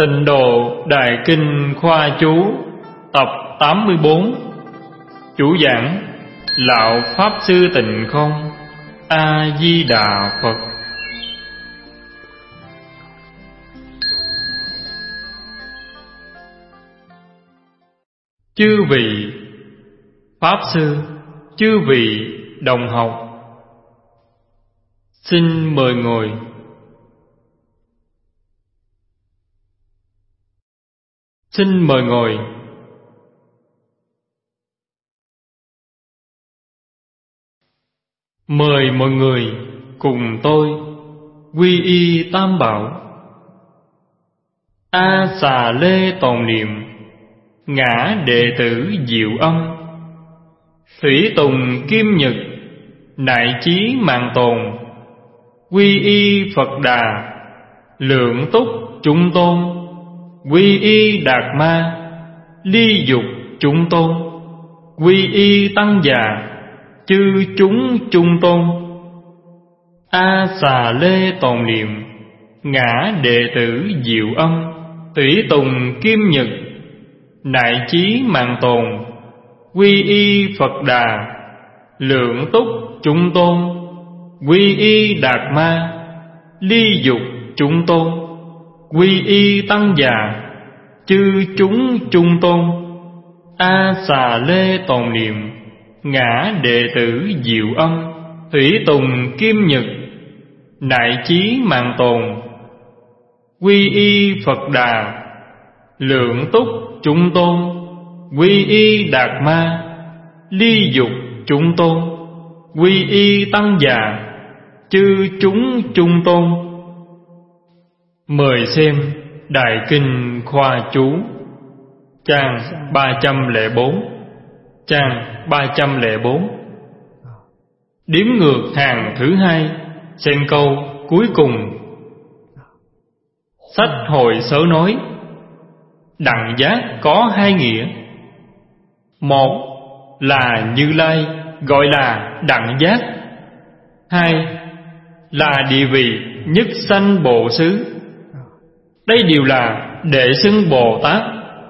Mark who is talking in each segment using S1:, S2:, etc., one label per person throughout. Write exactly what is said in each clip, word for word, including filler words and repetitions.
S1: Tịnh Độ Đại Kinh Khoa Chú tập tám mươi bốn. Chủ giảng Lão Pháp Sư Tịnh Không. A Di Đà Phật. Chư vị Pháp Sư, chư vị đồng học, xin mời ngồi. Xin mời ngồi. Mời mọi người cùng tôi quy y Tam Bảo. A Xà Lê tồn niệm, ngã đệ tử Diệu Âm, Thủy Tùng Kim Nhật, nại chí mạng tồn, quy y Phật Đà, lượng túc chúng tôn, quy y Đạt Ma, ly dục chúng tôn, quy y Tăng Già, chư chúng chung tôn. A Xà Lê tồn niệm, ngã đệ tử Diệu Âm, Thủy Tùng Kim Nhật, nại chí mạng tồn, quy y Phật Đà, lượng túc chúng tôn, quy y Đạt Ma, ly dục chúng tôn, quy y Tăng Già, chư chúng chung tôn. A Xà Lê tồn niệm, ngã đệ tử Diệu Âm, Thủy Tùng Kim Nhật, nại chí mạng tồn, quy y Phật Đà, lượng túc chúng tôn, quy y Đạt Ma, ly dục chúng tôn, quy y Tăng Già, chư chúng chung tôn. Mời xem Đại Kinh Khoa Chú, trang ba trăm lẻ bốn, trang ba trăm lẻ bốn. Đếm ngược hàng thứ hai, xem câu cuối cùng. Sách Hội Sớ nói, đẳng giác có hai nghĩa. Một là Như Lai gọi là đẳng giác. Hai là địa vị nhất sanh Bộ Xứ. Đây đều là đệ xưng Bồ Tát.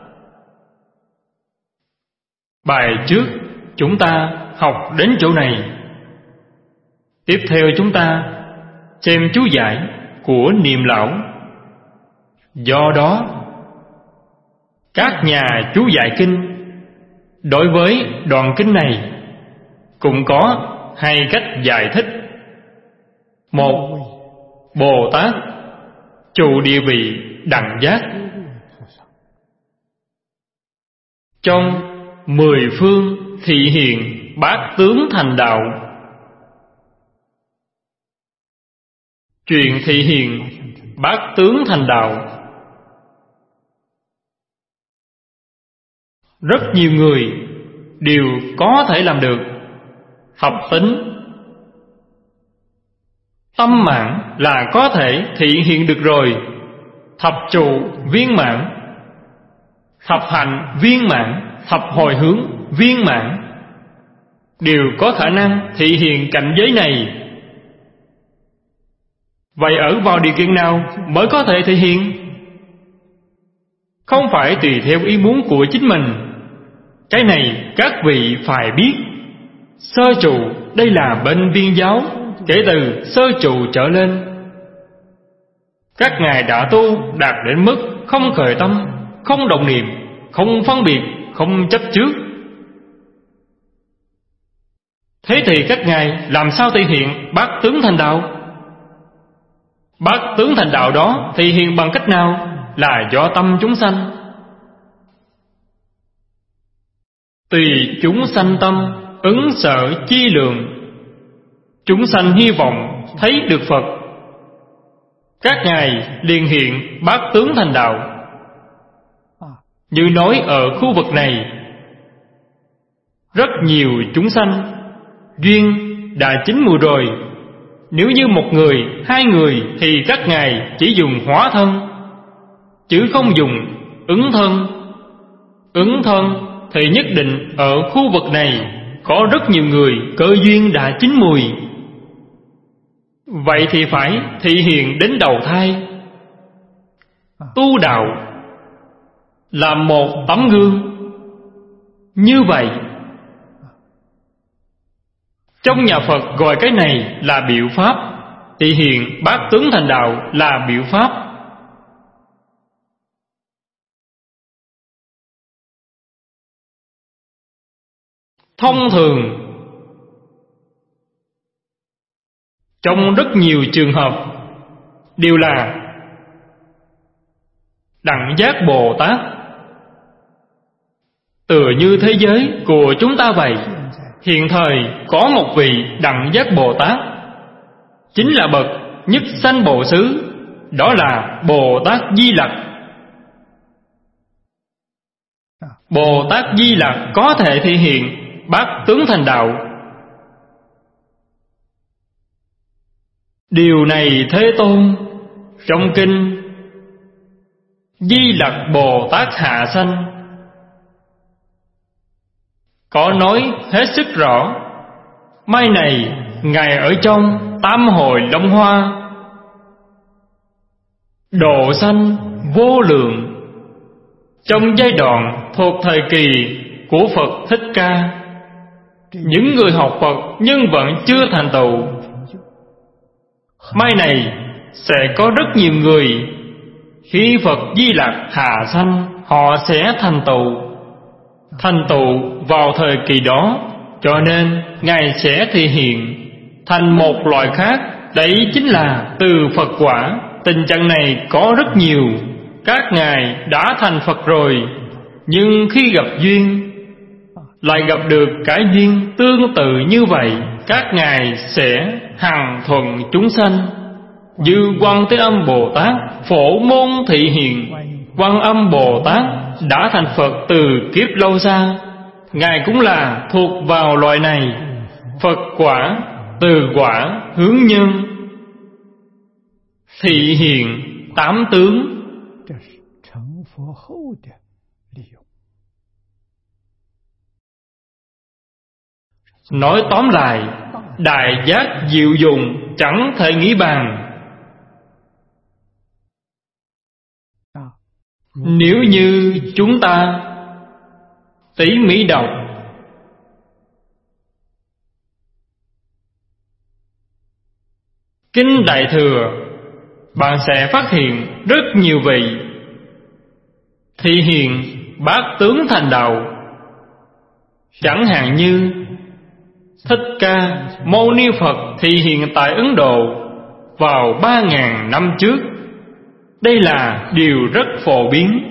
S1: Bài trước chúng ta học đến chỗ này. Tiếp theo chúng ta xem chú giải của Niệm Lão. Do đó, các nhà chú giải kinh đối với đoạn kinh này cũng có hai cách giải thích. Một, Bồ Tát trụ địa vị đẳng giác. Trong mười phương thị hiện bát tướng thành đạo. Chuyện thị hiện bát tướng thành đạo, rất nhiều người đều có thể làm được. Thập tính tâm mãn là có thể thị hiện được rồi. Thập trụ viên mãn, thập hạnh viên mãn, thập hồi hướng viên mãn đều có khả năng thị hiện cảnh giới này. Vậy ở vào điều kiện nào mới có thể thị hiện? Không phải tùy theo ý muốn của chính mình. Cái này các vị phải biết. Sơ trụ đây là bên Viên giáo, kể từ sơ trụ trở lên. Các ngài đã tu đạt đến mức không khởi tâm, không động niệm, không phân biệt, không chấp trước. Thế thì các ngài làm sao thể hiện bát tướng thành đạo? Bát tướng thành đạo đó thể hiện bằng cách nào? Là do tâm chúng sanh. Tùy chúng sanh tâm, ứng sở chi lượng. Chúng sanh hy vọng thấy được Phật, các ngài liền hiện bát tướng thành đạo. Như nói ở khu vực này, rất nhiều chúng sanh duyên đã chín mùi rồi. Nếu như một người, hai người thì các ngài chỉ dùng hóa thân, chứ không dùng ứng thân. Ứng thân thì nhất định ở khu vực này có rất nhiều người cơ duyên đã chín mùi. Vậy thì phải thị hiện đến đầu thai. tu đạo là một tấm gương. Như vậy, trong nhà Phật gọi cái này là biểu pháp, thì hiện bát tướng thành đạo là biểu pháp. Thông thường, trong rất nhiều trường hợp đều là Đẳng Giác Bồ Tát. Tựa như thế giới của chúng ta vậy, hiện thời có một vị Đẳng Giác Bồ Tát, chính là bậc nhất sanh Bồ Xứ, đó là Bồ Tát Di Lặc. Bồ Tát Di Lặc có thể thể hiện bát tướng thành đạo. Điều này Thế Tôn trong kinh Di Lặc Bồ Tát Hạ Sanh có nói hết sức rõ. Mai này Ngài ở trong tam hội Long Hoa, độ sanh vô lượng, trong giai đoạn thuộc thời kỳ của Phật Thích Ca. Những người học Phật nhưng vẫn chưa thành tựu, mai này sẽ có rất nhiều người khi Phật Di Lặc hạ sanh, họ sẽ thành tựu. Thành tựu vào thời kỳ đó, cho nên Ngài sẽ thể hiện thành một loại khác. Đấy chính là từ Phật quả. Tình trạng này có rất nhiều. Các ngài đã thành Phật rồi, nhưng khi gặp duyên lại gặp được cái duyên tương tự như vậy, các ngài sẽ hằng thuận chúng sanh. Như Quan Thế Âm Bồ Tát Phổ Môn thị hiện, Quan Âm Bồ Tát đã thành Phật từ kiếp lâu xa, Ngài cũng là thuộc vào loại này. Phật quả, từ quả, hướng nhân, thị hiện tám tướng. Nói tóm lại, đại giác diệu dụng chẳng thể nghĩ bàn. Nếu như chúng ta tỉ mỉ đọc Kinh Đại Thừa, bạn sẽ phát hiện rất nhiều vị thị hiện bát tướng thành đạo. Chẳng hạn như Thích Ca Mâu Ni Phật thị hiện tại Ấn Độ vào ba ngàn năm trước. Đây là điều rất phổ biến.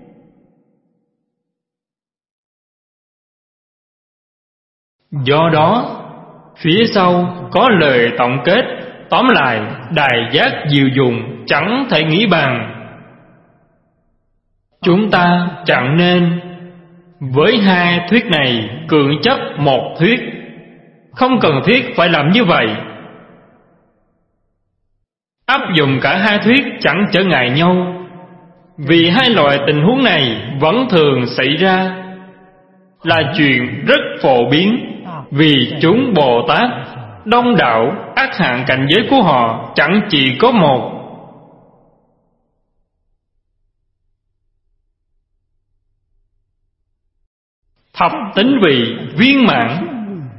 S1: Do đó, phía sau có lời tổng kết. Tóm lại, đại giác diệu dụng chẳng thể nghĩ bàn. Chúng ta chẳng nên với hai thuyết này cưỡng chấp một thuyết. Không cần thiết phải làm như vậy. Áp dụng cả hai thuyết chẳng trở ngại nhau, vì hai loại tình huống này vẫn thường xảy ra, là chuyện rất phổ biến. Vì chúng Bồ Tát đông đảo, ác hạn cảnh giới của họ chẳng chỉ có một. Thập tính vị viên mãn.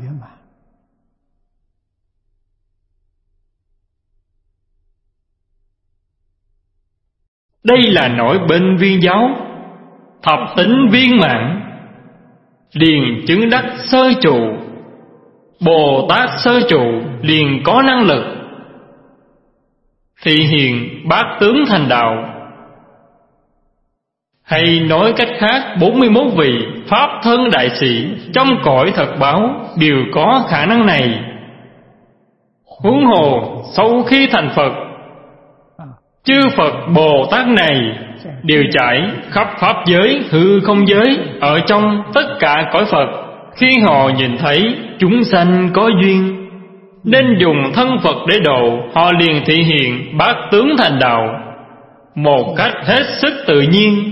S1: Đây là nổi bên Viên giáo. Thập tính viên mãn liền chứng đắc sơ trụ. Bồ Tát sơ trụ liền có năng lực thị hiện bát tướng thành đạo. Hay nói cách khác, bốn mươi mốt vị Pháp thân đại sĩ trong cõi thật báo đều có khả năng này. Huống hồ sau khi thành Phật, chư Phật Bồ Tát này đều trải khắp Pháp giới, hư không giới, ở trong tất cả cõi Phật. Khi họ nhìn thấy chúng sanh có duyên nên dùng thân Phật để độ, họ liền thể hiện bát tướng thành đạo một cách hết sức tự nhiên.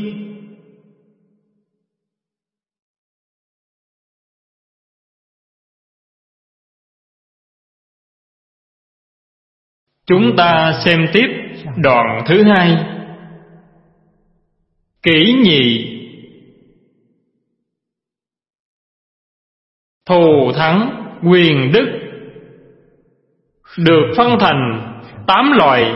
S1: Chúng ta xem tiếp đoạn thứ hai. Kỷ nhì. Thù thắng quyền đức được phân thành tám loại.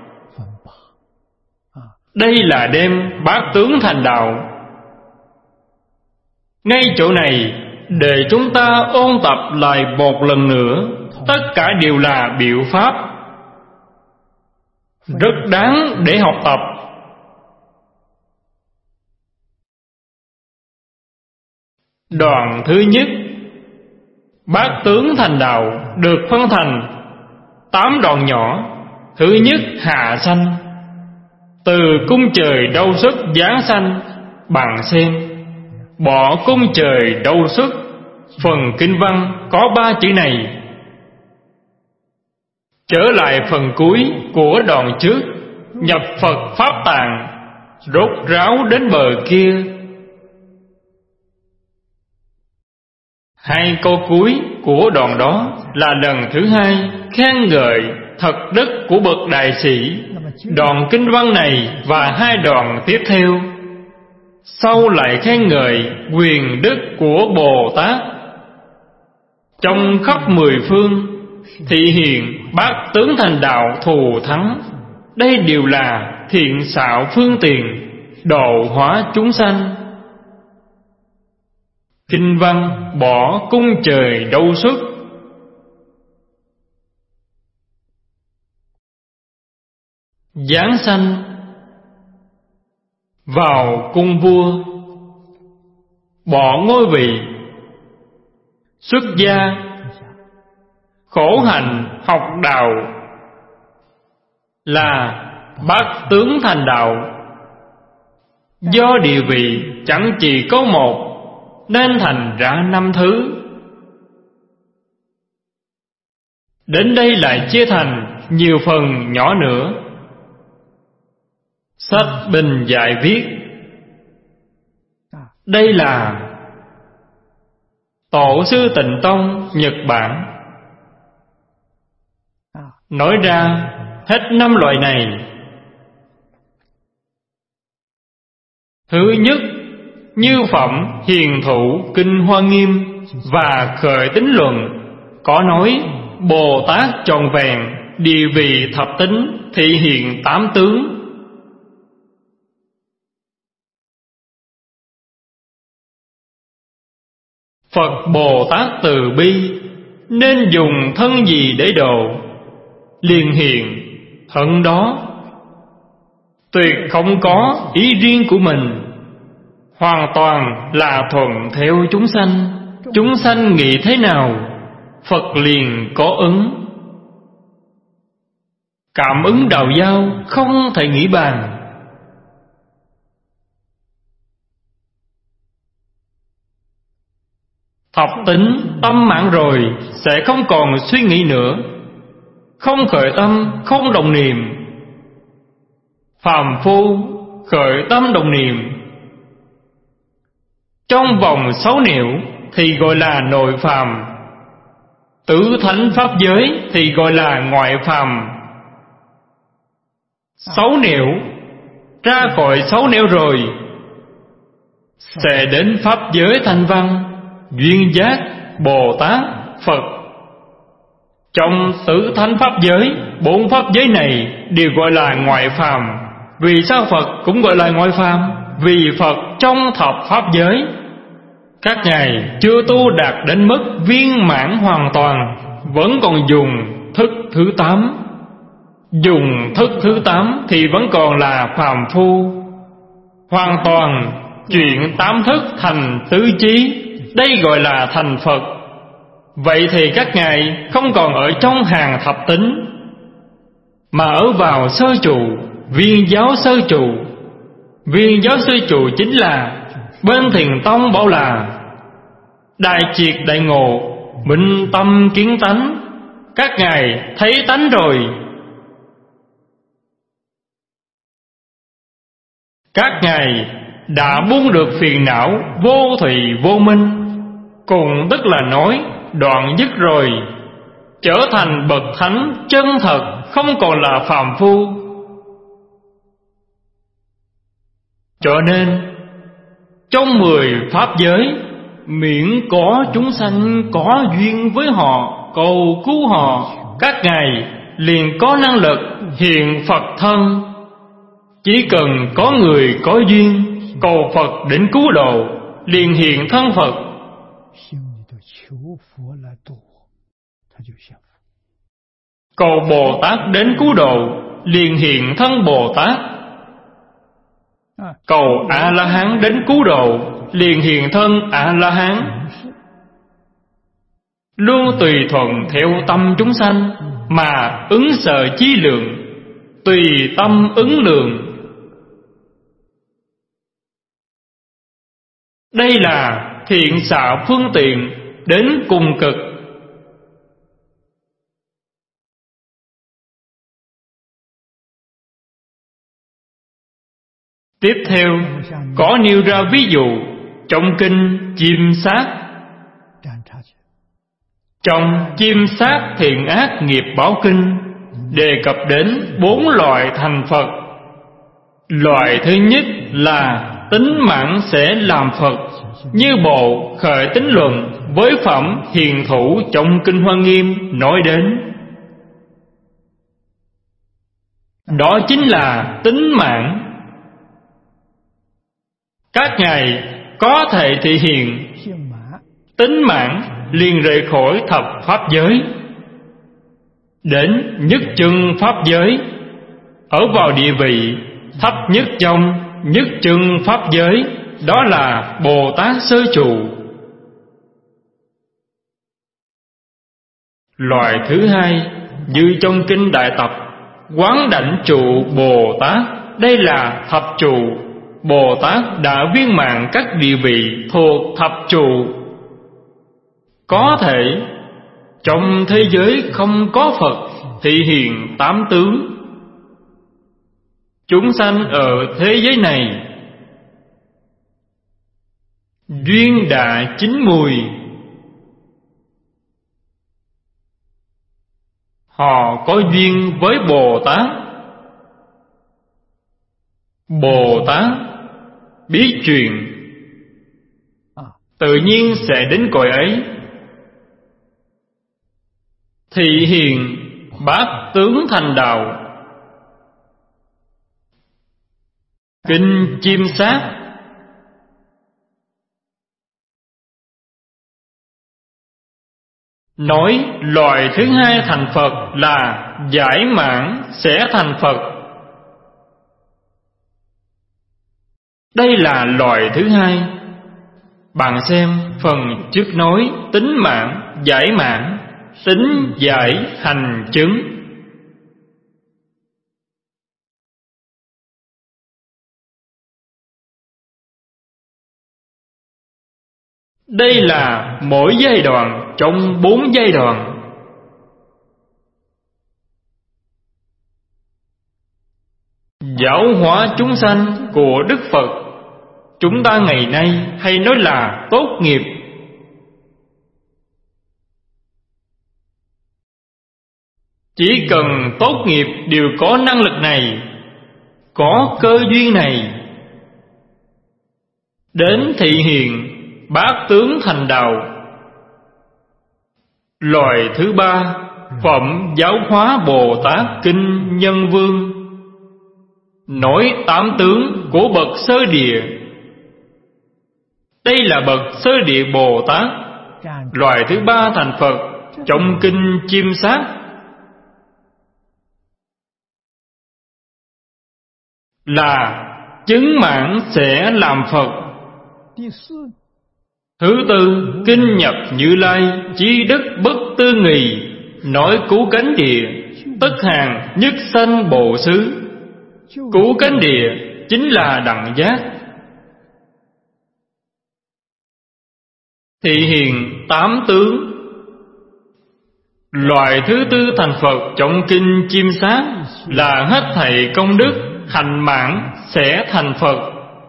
S1: Đây là đem bát tướng thành đạo. Ngay chỗ này để chúng ta ôn tập lại một lần nữa. Tất cả đều là biểu pháp rất đáng để học tập. Đoạn thứ nhất, bát tướng thành đạo được phân thành tám đoạn nhỏ. Thứ nhất, hạ sanh. Từ cung trời đâu xuất giáng sanh bằng sen. Bỏ cung trời đâu xuất. Phần kinh văn có ba chữ này. Trở lại phần cuối của đoạn trước, nhập Phật Pháp tạng, rốt ráo đến bờ kia. Hai câu cuối của đoạn đó là lần thứ hai khen ngợi thật đức của bậc đại sĩ. Đoạn kinh văn này và hai đoạn tiếp theo sau lại khen ngợi quyền đức của Bồ Tát. Trong khắp mười phương thị hiện bát tướng thành đạo thù thắng. Đây đều là thiện xảo phương tiện độ hóa chúng sanh. Kinh văn bỏ cung trời đâu xuất. Giáng sanh vào cung vua. Bỏ ngôi vị. Xuất gia khổ hạnh học đạo là bát tướng thành đạo. Do địa vị chẳng chỉ có một nên thành ra năm thứ. Đến đây lại chia thành nhiều phần nhỏ nữa. Sách bình dạy viết đây là Tổ sư Tịnh Tông Nhật Bản. Nói ra hết năm loại này. Thứ nhất, Như Phẩm Hiền Thủ Kinh Hoa Nghiêm và Khởi Tính Luận có nói Bồ Tát trọn vẹn địa vị thập tính thị hiện tám tướng. Phật Bồ Tát từ bi nên dùng thân gì để độ, liền hiện thân đó. Tuyệt không có ý riêng của mình, hoàn toàn là thuận theo chúng sanh. Chúng sanh nghĩ thế nào, Phật liền có ứng. Cảm ứng đạo giao không thể nghĩ bàn. Thập tính tâm mãn rồi sẽ không còn suy nghĩ nữa. Không khởi tâm, không đồng niệm. Phàm phu khởi tâm đồng niệm trong vòng sáu nẻo thì gọi là nội phàm. Tứ thánh pháp giới thì gọi là ngoại phàm. Sáu nẻo ra khỏi sáu nẻo rồi sẽ đến pháp giới thanh văn, duyên giác, Bồ Tát, Phật. Trong tứ thánh pháp giới, bốn pháp giới này đều gọi là ngoại phàm. Vì sao Phật cũng gọi là ngoại phàm? Vì Phật trong thập pháp giới các ngài chưa tu đạt đến mức viên mãn hoàn toàn, vẫn còn dùng thức thứ tám. Dùng thức thứ tám thì vẫn còn là phàm phu. Hoàn toàn chuyển tám thức thành tứ chí, đây gọi là thành Phật. Vậy thì các ngài không còn ở trong hàng thập tính, mà ở vào sơ trụ, viên giáo sơ trụ. Viên giáo sơ trụ chính là bên Thiền Tông bảo là đại triệt đại ngộ, minh tâm kiến tánh. Các ngài thấy tánh rồi. Các ngài đã buông được phiền não vô thủy vô minh, cùng tức là nói đoạn dứt rồi, trở thành bậc thánh chân thật, không còn là phàm phu. Cho nên trong mười pháp giới, miễn có chúng sanh có duyên với họ, cầu cứu họ, các ngài liền có năng lực hiện Phật thân. Chỉ cần có người có duyên cầu Phật đến cứu độ, liền hiện thân Phật. Cầu Bồ Tát đến cứu độ, liền hiện thân Bồ Tát. Cầu A-la-hán đến cứu độ, liền hiện thân A-la-hán. Luôn tùy thuận theo tâm chúng sanh, mà ứng sở chí lượng, tùy tâm ứng lượng. Đây là thiện xạ phương tiện đến cùng cực. Tiếp theo có nêu ra ví dụ trong kinh Chiêm Sát. Trong Chiêm Sát Thiện Ác Nghiệp Báo Kinh đề cập đến bốn loại thành Phật. Loại thứ nhất là tính mạng sẽ làm Phật, như bộ Khởi Tính Luận với phẩm Hiền Thủ trong kinh Hoa Nghiêm nói đến. Đó chính là tính mạng. Các ngài có thể thể hiện tính mạng liền rời khỏi thập pháp giới, đến nhất chân pháp giới, ở vào địa vị thấp nhất trong nhất chân pháp giới, đó là Bồ Tát Sơ Trụ. Loại thứ hai, như trong kinh Đại Tập, Quán Đảnh Trụ Bồ Tát, đây là thập trụ. Bồ Tát đã viên mãn các địa vị thuộc thập trụ. Có thể trong thế giới không có Phật, thị hiện tám tướng. Chúng sanh ở thế giới này duyên đã chín mùi, họ có duyên với Bồ Tát. Bồ Tát biết chuyện, tự nhiên sẽ đến cõi ấy, thị hiện bát tướng thành đạo. Kinh Chiêm Sát nói loại thứ hai thành Phật là giải mãn sẽ thành Phật. Đây là loại thứ hai. Bạn xem phần trước nói tính mạng, giải mãn, tính giải hành chứng. Đây là mỗi giai đoạn trong bốn giai đoạn. Giáo hóa chúng sanh của Đức Phật, chúng ta ngày nay hay nói là tốt nghiệp. Chỉ cần tốt nghiệp đều có năng lực này, có cơ duyên này, đến thị hiện bát tướng thành đạo. Loại thứ ba, phẩm giáo hóa Bồ Tát Kinh Nhân Vương, nói tám tướng của bậc sơ địa. Đây là bậc sơ địa Bồ Tát. Loại thứ ba thành Phật trong kinh Chiêm Sát là chứng mãn sẽ làm Phật. Thứ tư, kinh nhập Như Lai chí đức bất tư nghì, nói cứu cánh địa, tất hàng nhất sanh bộ xứ. Cứu cánh địa chính là đẳng giác, thị hiện tám tướng. Loại thứ tư thành Phật trong kinh Chiêm Sát là hết thảy công đức hành mãn sẽ thành Phật.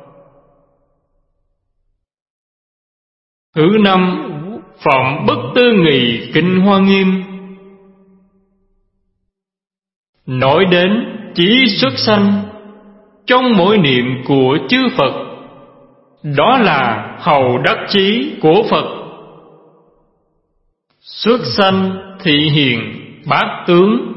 S1: Thứ năm, phẩm bất tư nghì kinh Hoa Nghiêm, nói đến chí xuất sanh, trong mỗi niệm của chư Phật. Đó là hầu đắc chí của Phật. Xuất sanh thị hiền bát tướng.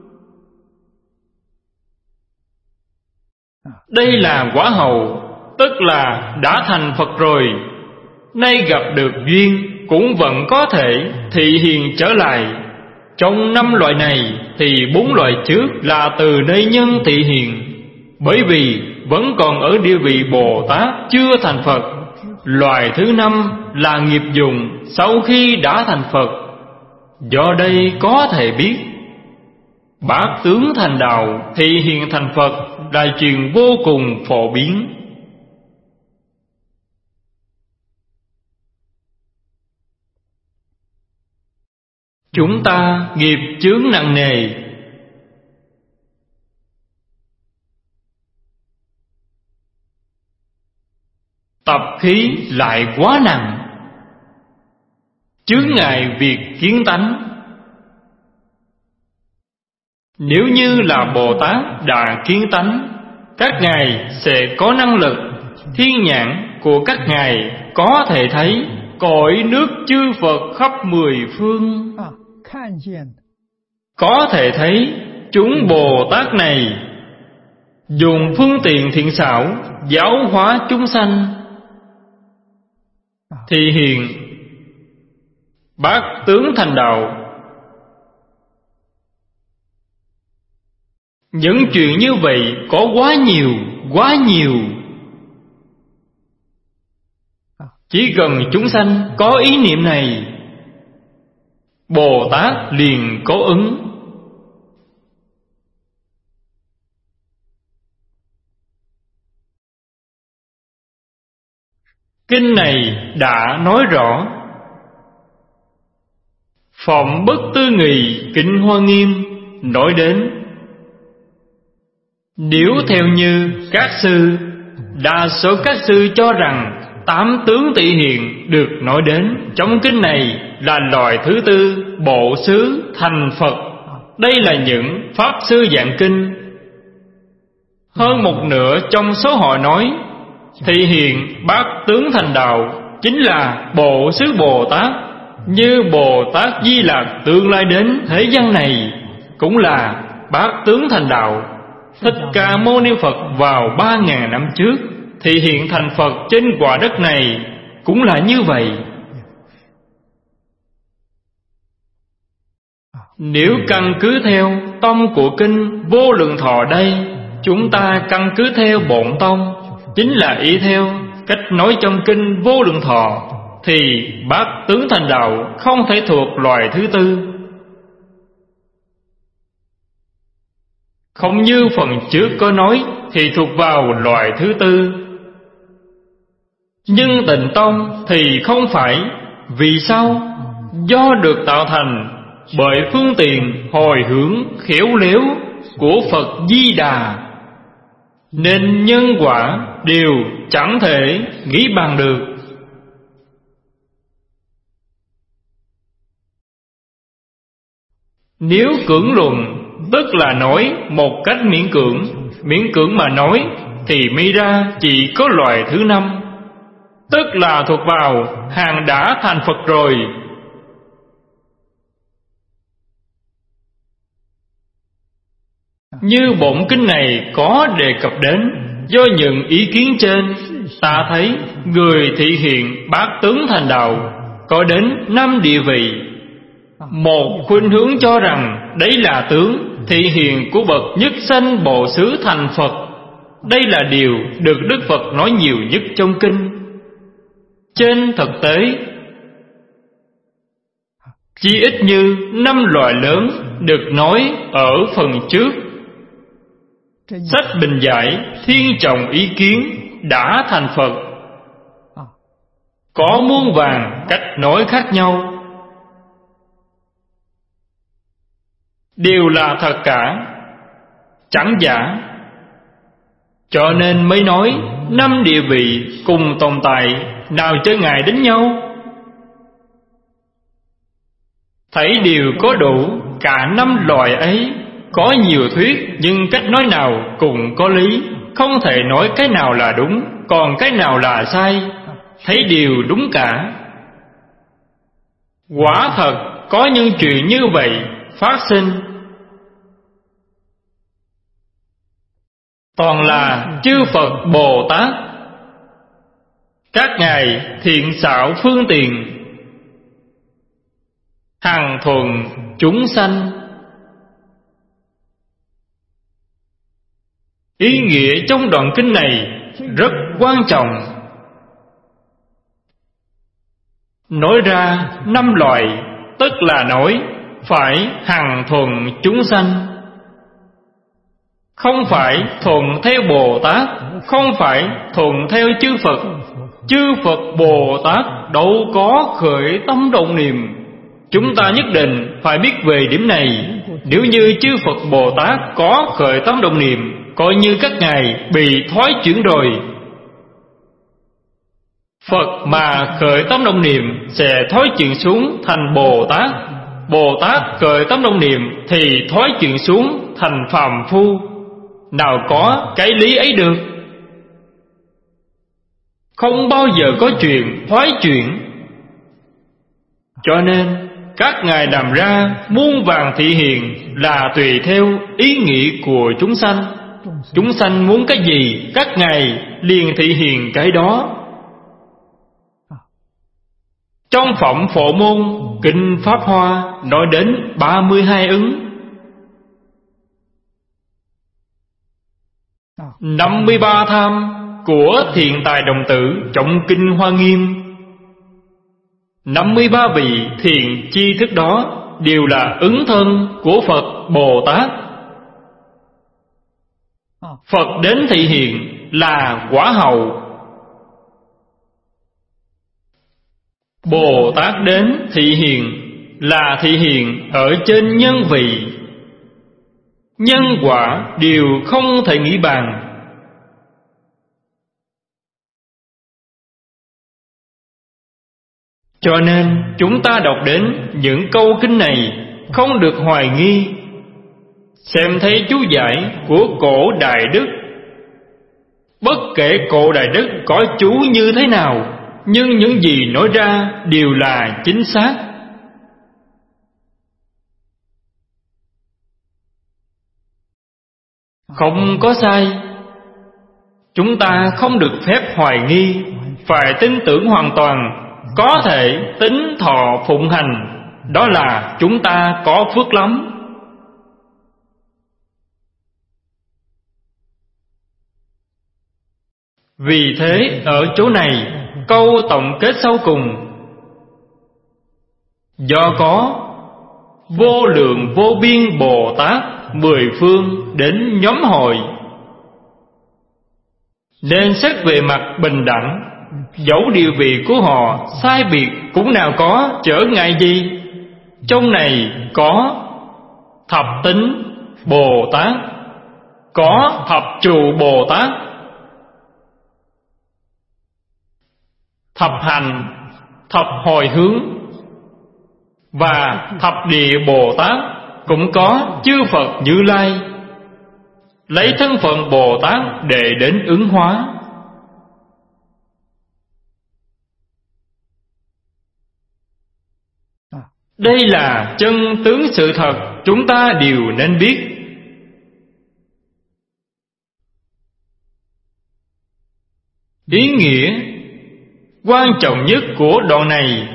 S1: Đây là quả hầu, tức là đã thành Phật rồi. Nay gặp được duyên cũng vẫn có thể thị hiền trở lại. Trong năm loại này thì bốn loại trước là từ nơi nhân thị hiền, bởi vì vẫn còn ở địa vị Bồ Tát chưa thành Phật. Loại thứ năm là nghiệp dùng sau khi đã thành Phật. Do đây có thể biết, bát tướng thành đạo, thị hiền thành Phật là chuyện vô cùng phổ biến. Chúng ta nghiệp chướng nặng nề, tập khí lại quá nặng, chướng ngại việc kiến tánh. Nếu như là Bồ Tát đã kiến tánh, các ngài sẽ có năng lực, thiên nhãn của các ngài có thể thấy cõi nước chư Phật khắp mười phương. Có thể thấy chúng Bồ Tát này dùng phương tiện thiện xảo giáo hóa chúng sanh. Thị hiền bát tướng thành đạo. Những chuyện như vậy có quá nhiều, quá nhiều. Chỉ cần chúng sanh có ý niệm này, Bồ Tát liền có ứng. Kinh này đã nói rõ: Phẩm bất tư nghị kinh Hoa Nghiêm nói đến, nếu theo như các sư, đa số các sư cho rằng tám tướng thị hiền được nói đến trong kinh này là loại thứ tư bộ xứ thành Phật. Đây là những pháp sư giảng kinh. Hơn một nửa trong số họ nói thị hiền bát tướng thành đạo chính là bộ xứ Bồ Tát, như Bồ Tát Di Lặc tương lai đến thế gian này cũng là bát tướng thành đạo. Thích Ca Mâu Ni Phật vào ba ngàn năm trước thì hiện thành Phật trên quả đất này cũng là như vậy. Nếu căn cứ theo tông của kinh Vô Lượng Thọ đây, chúng ta căn cứ theo bổn tông, chính là y theo cách nói trong kinh Vô Lượng Thọ, thì bát tướng thành đạo không thể thuộc loài thứ tư. Không như phần trước có nói thì thuộc vào loài thứ tư. Nhưng Tịnh Tông thì không phải. Vì sao? Do được tạo thành bởi phương tiện hồi hướng khéo léo của Phật Di Đà, nên nhân quả đều chẳng thể nghĩ bằng được. Nếu cưỡng luận, tức là nói một cách miễn cưỡng. Miễn cưỡng mà nói thì mi ra chỉ có loài thứ năm, tức là thuộc vào hàng đã thành Phật rồi. Như bổn kinh này có đề cập đến, do những ý kiến trên, ta thấy người thị hiện bát tướng thành đạo có đến năm địa vị. Một khuynh hướng cho rằng đấy là tướng thị hiện của bậc nhất sanh bộ xứ thành Phật. Đây là điều được Đức Phật nói nhiều nhất trong kinh. Trên thực tế, chỉ ít như năm loại lớn được nói ở phần trước. Sách Bình Giải thiên trọng ý kiến đã thành Phật, có muôn vàn cách nói khác nhau, đều là thật cả, chẳng giả. Cho nên mới nói năm địa vị cùng tồn tại, nào chơi ngại đến nhau. Thấy đều có đủ cả năm loại ấy. Có nhiều thuyết, nhưng cách nói nào cũng có lý, không thể nói cái nào là đúng, còn cái nào là sai, thấy đều đúng cả. Quả thật có những chuyện như vậy phát sinh. Toàn là chư Phật Bồ Tát, các ngài thiện xảo phương tiện, hằng thuận chúng sanh. Ý nghĩa trong đoạn kinh này rất quan trọng. Nói ra năm loại, tức là nói phải hằng thuận chúng sanh. Không phải thuận theo Bồ Tát, không phải thuận theo chư Phật. Chư Phật Bồ Tát đâu có khởi tâm động niệm. Chúng ta nhất định phải biết về điểm này. Nếu như chư Phật Bồ Tát có khởi tâm động niệm, coi như các ngài bị thoái chuyển rồi. Phật mà khởi tâm động niệm sẽ thoái chuyển xuống thành Bồ Tát. Bồ Tát khởi tâm động niệm thì thoái chuyển xuống thành phàm phu. Nào có cái lý ấy được. Không bao giờ có chuyện thoái chuyển. Cho nên các ngài làm ra muôn vàn thị hiện là tùy theo ý nghĩ của chúng sanh. Chúng sanh muốn cái gì, các ngài liền thị hiện cái đó. Trong phẩm Phổ Môn Kinh Pháp Hoa nói đến ba mươi hai ứng, năm mươi ba tham của Thiện Tài Đồng Tử trong Kinh Hoa Nghiêm. Năm mươi ba vị thiện chi thức đó đều là ứng thân của Phật Bồ Tát. Phật đến thị hiện là quả hậu, Bồ Tát đến thị hiện là thị hiện ở trên nhân vị. Nhân quả đều không thể nghĩ bàn. Cho nên chúng ta đọc đến những câu kinh này không được hoài nghi. Xem thấy chú giải của cổ Đại Đức. Bất kể cổ Đại Đức có chú như thế nào, nhưng những gì nói ra đều là chính xác. Không có sai. Chúng ta không được phép hoài nghi, phải tin tưởng hoàn toàn. Có thể tính thọ phụng hành, đó là chúng ta có phước lắm. Vì thế ở chỗ này câu tổng kết sau cùng: do có vô lượng vô biên Bồ Tát mười phương đến nhóm hội, nên xét về mặt bình đẳng. Dẫu địa vị của họ sai biệt cũng nào có trở ngại gì. Trong này có thập tính Bồ Tát, có thập trụ Bồ Tát, thập hành, thập hồi hướng và thập địa Bồ Tát. Cũng có chư Phật Như Lai lấy thân phận Bồ Tát để đến ứng hóa. Đây là chân tướng sự thật, chúng ta đều nên biết. Ý nghĩa quan trọng nhất của đoạn này,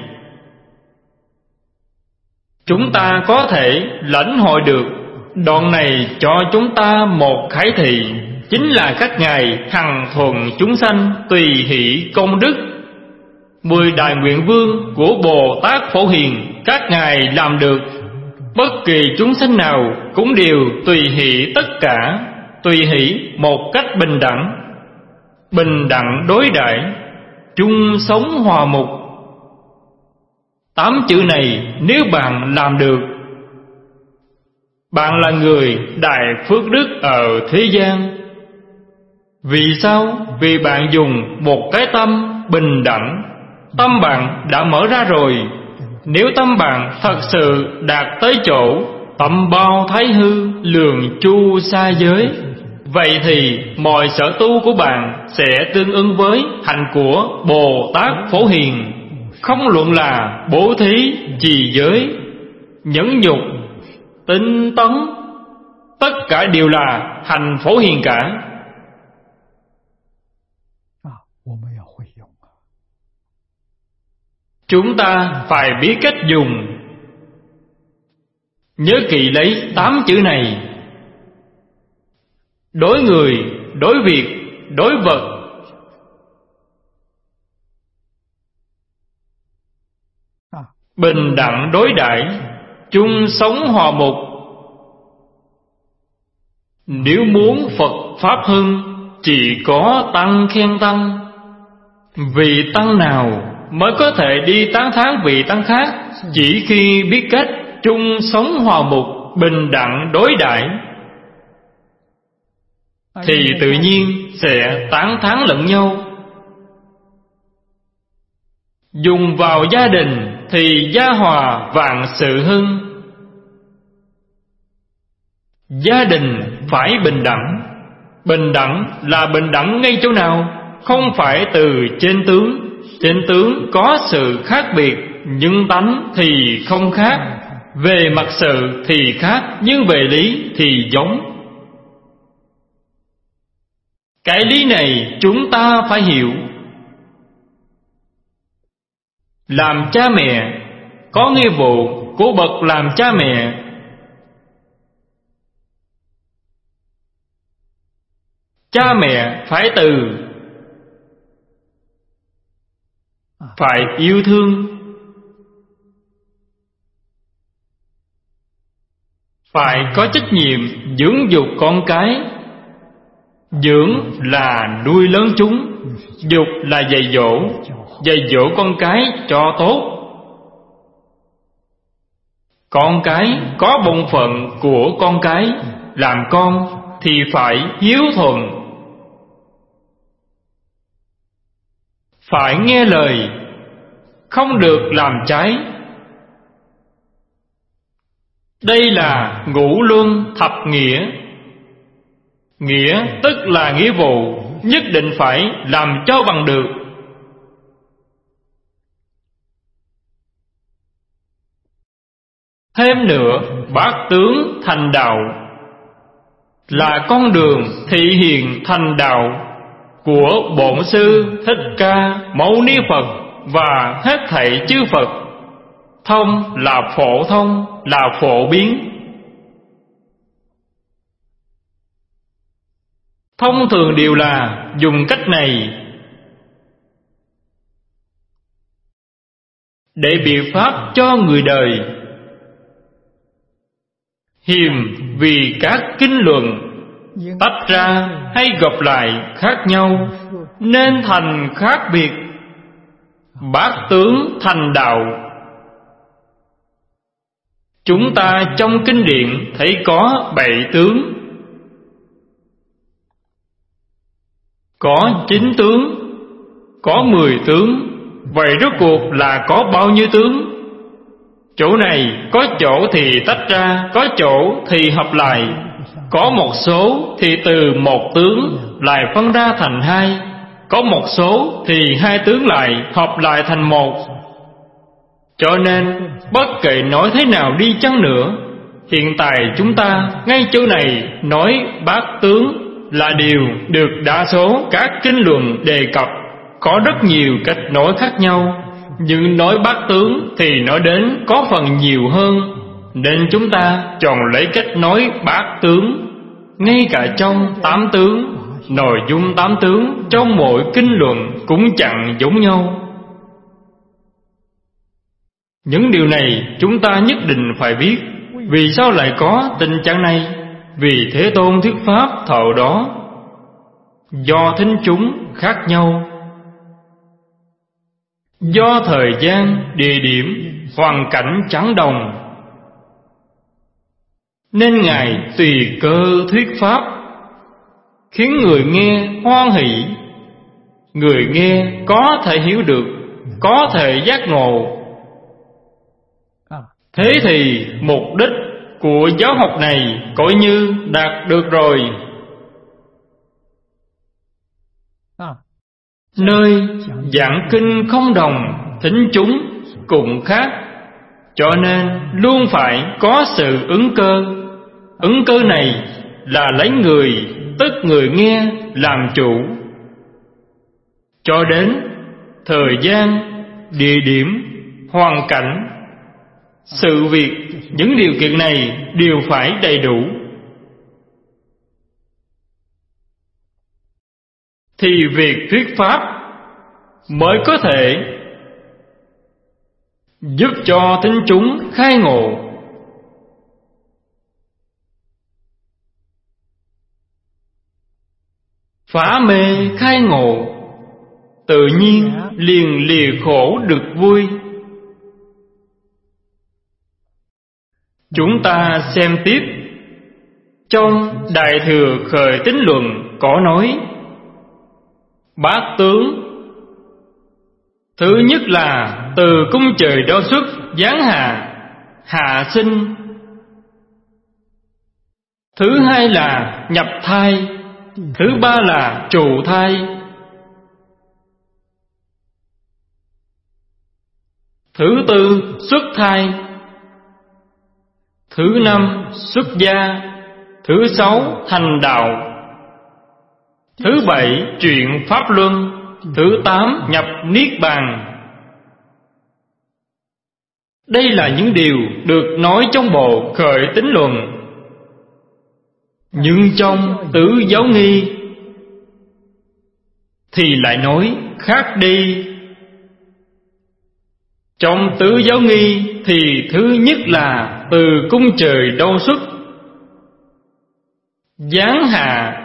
S1: chúng ta có thể lãnh hội được. Đoạn này cho chúng ta một khải thị, chính là các ngài hằng thuận chúng sanh, tùy hỷ công đức. Mười đại nguyện vương của Bồ Tát Phổ Hiền, các ngài làm được. Bất kỳ chúng sanh nào cũng đều tùy hỷ tất cả, tùy hỷ một cách bình đẳng, bình đẳng đối đãi, chung sống hòa mục. Tám chữ này nếu bạn làm được, bạn là người đại phước đức ở thế gian. Vì sao? Vì bạn dùng một cái tâm bình đẳng. Tâm bạn đã mở ra rồi. Nếu tâm bạn thật sự đạt tới chỗ tâm bao thái hư, lường chu xa giới, Vậy thì mọi sở tu của bạn sẽ tương ứng với hạnh của Bồ Tát Phổ Hiền. Không luận là bố thí, trì giới, nhẫn nhục, tinh tấn, tất cả đều là hành Phổ Hiền cả. Chúng ta phải biết cách dùng. Nhớ kỹ lấy tám chữ này: đối người, đối việc, đối vật. Bình đẳng đối đãi, chung sống hòa mục. Nếu muốn Phật Pháp hưng, chỉ có tăng khen tăng. Vị tăng nào mới có thể đi tán thán vị tăng khác? Chỉ khi biết cách chung sống hòa mục, bình đẳng đối đãi, thì tự nhiên sẽ tán thán lẫn nhau. Dùng vào gia đình thì gia hòa vạn sự hưng. Gia đình phải bình đẳng. Bình đẳng là bình đẳng ngay chỗ nào? Không phải từ trên tướng. Trên tướng có sự khác biệt, nhưng tánh thì không khác. Về mặt sự thì khác, nhưng về lý thì giống. Cái lý này chúng ta phải hiểu. Làm cha mẹ có nghĩa vụ của bậc làm cha mẹ. Cha mẹ phải từ, phải yêu thương, phải có trách nhiệm dưỡng dục con cái. Dưỡng là nuôi lớn chúng, dục là dạy dỗ, dạy dỗ con cái cho tốt. Con cái có bổn phận của con cái, làm con thì phải hiếu thuận, phải nghe lời, không được làm trái. Đây là ngũ luân thập nghĩa. Nghĩa tức là nghĩa vụ, nhất định phải làm cho bằng được. Thêm nữa, bát tướng thành đạo là con đường thị hiện thành đạo của Bổn Sư Thích Ca Mâu Ni Phật và hết thảy chư Phật. Thông là phổ thông, là phổ biến. Thông thường đều là dùng cách này để biện pháp cho người đời. Hiềm vì các kinh luận tách ra hay gộp lại khác nhau, nên thành khác biệt. Bát tướng thành đạo. Chúng ta trong kinh điển thấy có bảy tướng, có chín tướng, có mười tướng. Vậy rốt cuộc là có bao nhiêu tướng? Chỗ này có chỗ thì tách ra, có chỗ thì hợp lại. Có một số thì từ một tướng lại phân ra thành hai, có một số thì hai tướng lại hợp lại thành một. Cho nên bất kể nói thế nào đi chăng nữa, hiện tại chúng ta ngay chỗ này nói bát tướng là điều được đa số các kinh luận đề cập. Có rất nhiều cách nói khác nhau, nhưng nói bát tướng thì nói đến có phần nhiều hơn, nên chúng ta chọn lấy cách nói bát tướng. Ngay cả trong tám tướng, nội dung tám tướng trong mỗi kinh luận cũng chẳng giống nhau. Những điều này chúng ta nhất định phải biết. Vì sao lại có tình trạng này? Vì Thế Tôn thuyết pháp thọ đó do thính chúng khác nhau, do thời gian, địa điểm, hoàn cảnh chẳng đồng, nên Ngài tùy cơ thuyết pháp, khiến người nghe hoan hỷ. Người nghe có thể hiểu được, có thể giác ngộ. Thế thì mục đích của giáo học này coi như đạt được rồi. Nơi giảng kinh không đồng, thính chúng cũng khác, cho nên luôn phải có sự ứng cơ. Ứng cơ này là lấy người, tức người nghe làm chủ. Cho đến thời gian, địa điểm, hoàn cảnh, sự việc, những điều kiện này đều phải đầy đủ, thì việc thuyết pháp mới có thể giúp cho thính chúng khai ngộ. Phá mê khai ngộ, tự nhiên liền lìa khổ được vui. Chúng ta xem tiếp. Trong Đại Thừa Khởi Tín Luận có nói: bát tướng, thứ nhất là từ cung trời đo xuất giáng hạ, hạ sinh. Thứ hai là nhập thai. Thứ ba là trụ thai. Thứ tư xuất thai. Thứ năm xuất gia. Thứ sáu thành đạo. Thứ bảy truyện pháp luân. Thứ tám nhập niết bàn. Đây là những điều được nói trong bộ Khởi Tín Luận. Nhưng trong Tứ Giáo Nghi thì lại nói khác đi. Trong Tứ Giáo Nghi thì thứ nhất là từ cung trời đâu xuất giáng hạ.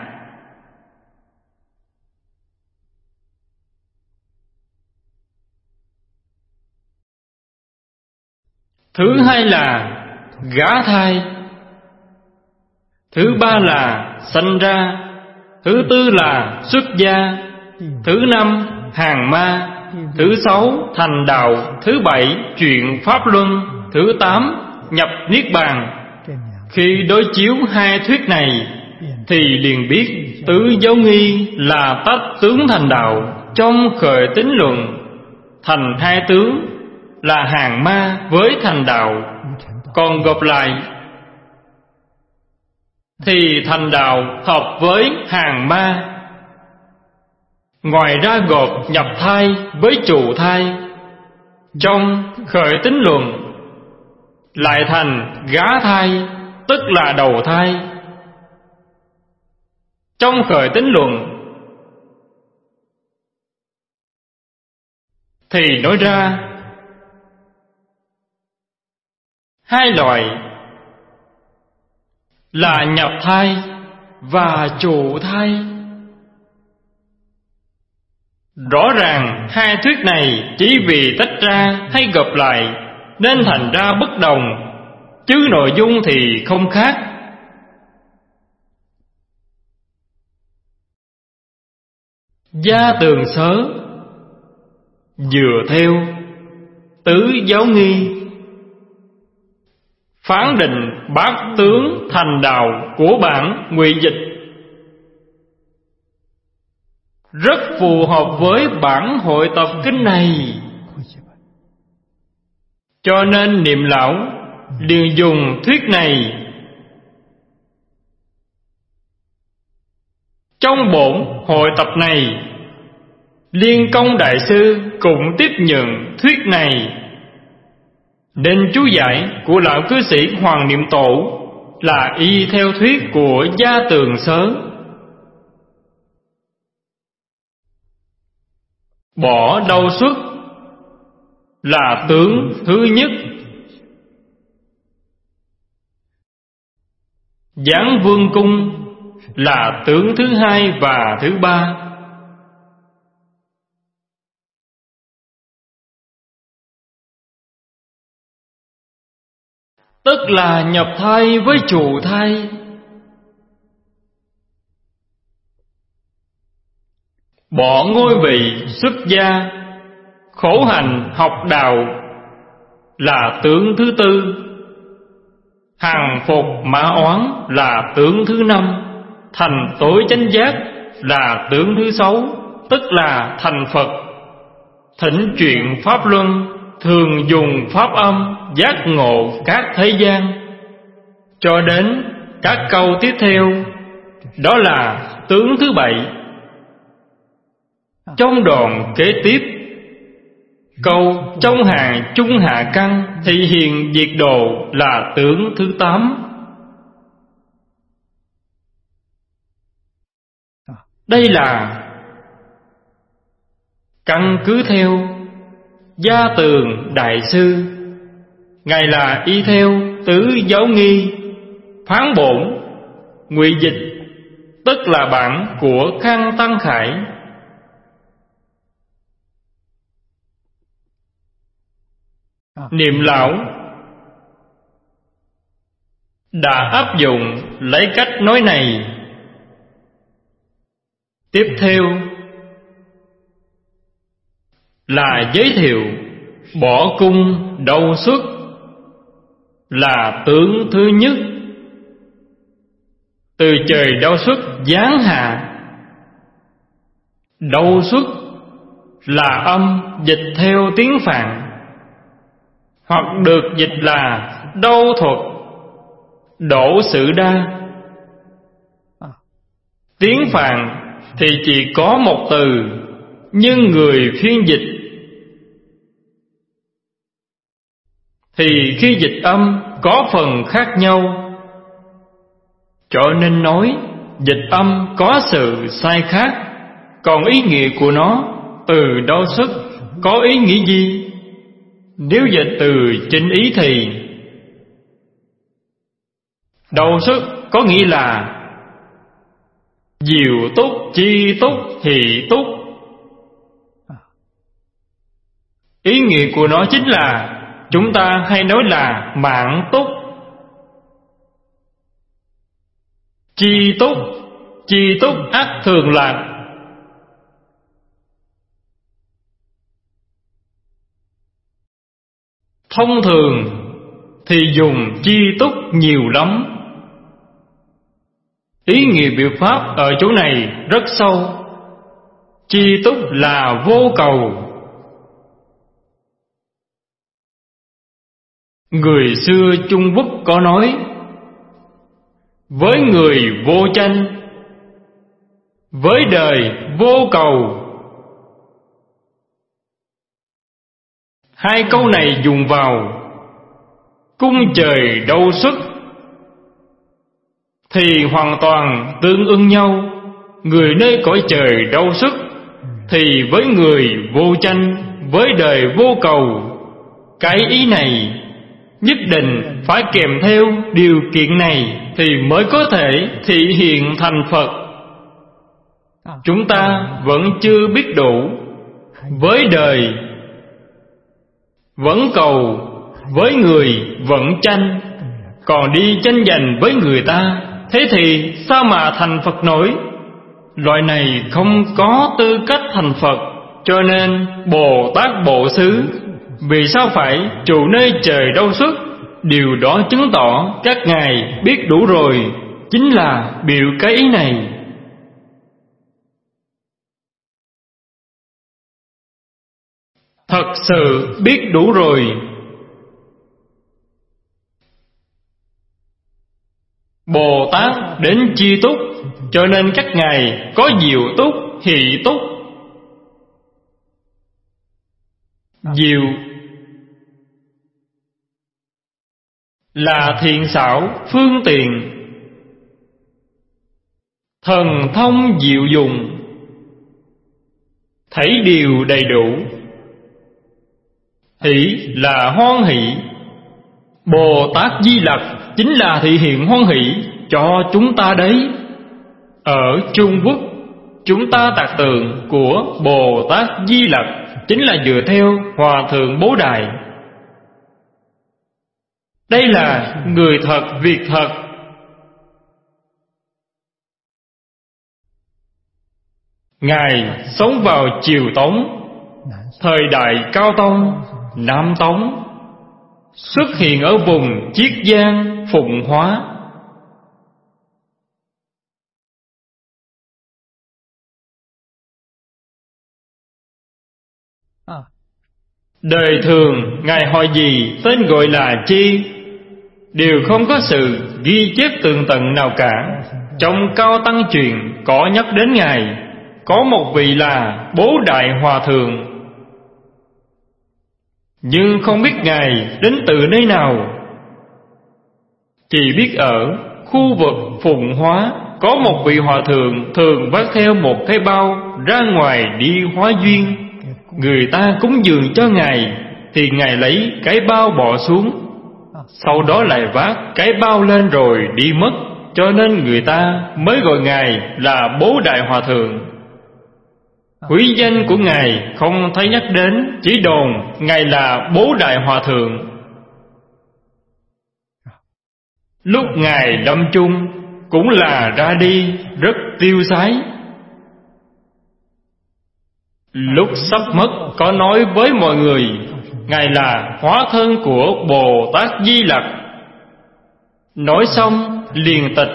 S1: Thứ hai là gả thai. Thứ ba là sanh ra. Thứ tư là xuất gia. Thứ năm hàng ma. Thứ sáu thành đạo. Thứ bảy chuyện pháp luân. Thứ tám nhập niết bàn. Khi đối chiếu hai thuyết này thì liền biết Tứ Giáo Nghi là tách tướng thành đạo trong Khởi Tín Luận, thành hai tướng là hàng ma với thành đạo. Còn gộp lại thì thành đạo hợp với hàng ma. Ngoài ra gộp nhập thai với trụ thai. Trong Khởi Tín Luận lại thành gá thai, tức là đầu thai. Trong Khởi Tín Luận thì nói ra hai loại là nhập thai và trụ thai. Rõ ràng hai thuyết này chỉ vì tách ra hay gộp lại nên thành ra bất đồng, chứ nội dung thì không khác. Gia Tường Sớ dựa theo Tứ Giáo Nghi phán định bát tướng thành đạo của bản Ngụy Dịch rất phù hợp với bản hội tập kinh này. Cho nên Niệm Lão liền dùng thuyết này. Trong bổn hội tập này, Liên Công Đại Sư cũng tiếp nhận thuyết này, nên chú giải của lão cư sĩ Hoàng Niệm Tổ là y theo thuyết của Gia Tường Sớ. Bỏ đâu xuất là tướng thứ nhất, Giáng Vương Cung là tướng thứ hai và thứ ba. Tức là nhập thai với trụ thai. Bỏ ngôi vị xuất gia, khổ hành học đạo là tướng thứ tư. Hàng phục mã oán là tướng thứ năm. Thành tối chánh giác là tướng thứ sáu. tức là thành Phật. Thỉnh chuyện Pháp Luân, thường dùng pháp âm giác ngộ các thế gian. Cho đến các câu tiếp theo, đó là tướng thứ bảy. Trong đoạn kế tiếp, câu trong hàng trung hạ căn thị hiện diệt độ là tướng thứ tám. Đây là căn cứ theo Gia Tường Đại Sư, ngài là y theo Tứ Giáo Nghi phán bổn ngụy dịch, tức là bản của Khang Tăng Khải. Niệm lão đã áp dụng lấy cách nói này. Tiếp theo là giới thiệu bỏ cung đâu xuất là tướng thứ nhất. Từ trời đâu xuất giáng hạ. Đâu xuất là âm dịch theo tiếng Phạn, hoặc được dịch là đâu thuật, đổ sự đa. Tiếng Phạn thì chỉ có một từ, nhưng người phiên dịch thì khi dịch âm có phần khác nhau, cho nên nói dịch âm có sự sai khác. Còn ý nghĩa của nó, từ đâu xuất có ý nghĩa gì? Nếu dịch từ chính ý thì đâu xuất có nghĩa là diệu túc, chi túc, hỷ túc. Ý nghĩa của nó chính là chúng ta hay nói là mạng túc. Chi túc, chi túc ắt thường lạc. Thông thường thì dùng chi túc nhiều lắm. Ý nghĩa biểu pháp ở chỗ này rất sâu. Chi túc là vô cầu. Người xưa Trung Quốc có nói, với người vô tranh, với đời vô cầu. Hai câu này dùng vào cung trời đâu xuất thì hoàn toàn tương ưng nhau. Người nơi cõi trời đâu xuất thì với người vô tranh, với đời vô cầu. Cái ý này nhất định phải kèm theo điều kiện này thì mới có thể thị hiện thành Phật. Chúng ta vẫn chưa biết đủ. Với đời vẫn cầu, với người vẫn tranh, còn đi tranh giành với người ta, thế thì sao mà thành Phật nổi? Loại này không có tư cách thành Phật. Cho nên Bồ Tát Bộ Xứ vì sao phải trụ nơi trời đâu xuất? Điều đó chứng tỏ các ngài biết đủ rồi, chính là biểu cái ý này. Thật sự biết đủ rồi. Bồ Tát đến chi túc, cho nên các ngài có diệu túc, hỷ túc. Diệu là thiện xảo phương tiện, thần thông diệu dùng, thấy điều đầy đủ. Hỷ là hoan hỷ. Bồ Tát Di Lặc chính là thị hiện hoan hỷ cho chúng ta đấy. Ở Trung Quốc, chúng ta tạc tượng của Bồ Tát Di Lặc chính là dựa theo Hòa Thượng Bố Đài. Đây là người thật việc thật. Ngài sống vào triều Tống, thời đại Cao Tông, Nam Tống, xuất hiện ở vùng Chiết Giang, Phụng Hóa. Đời thường Ngài hỏi gì, tên gọi là chi, đều không có sự ghi chép tường tận nào cả. Trong Cao Tăng Truyền có nhắc đến Ngài, có một vị là Bố Đại Hòa Thượng, nhưng không biết Ngài đến từ nơi nào. Chỉ biết ở khu vực Phụng Hóa có một vị hòa thượng thường vác theo một cái bao ra ngoài đi hóa duyên. Người ta cúng dường cho Ngài thì Ngài lấy cái bao bỏ xuống, sau đó lại vác cái bao lên rồi đi mất, cho nên người ta mới gọi Ngài là Bố Đại Hòa Thượng. Quý danh của Ngài không thấy nhắc đến, chỉ đồn Ngài là Bố Đại Hòa Thượng. Lúc Ngài lâm chung cũng là ra đi rất tiêu sái. Lúc sắp mất có nói với mọi người Ngài là hóa thân của Bồ Tát Di Lặc. Nói xong liền tịch.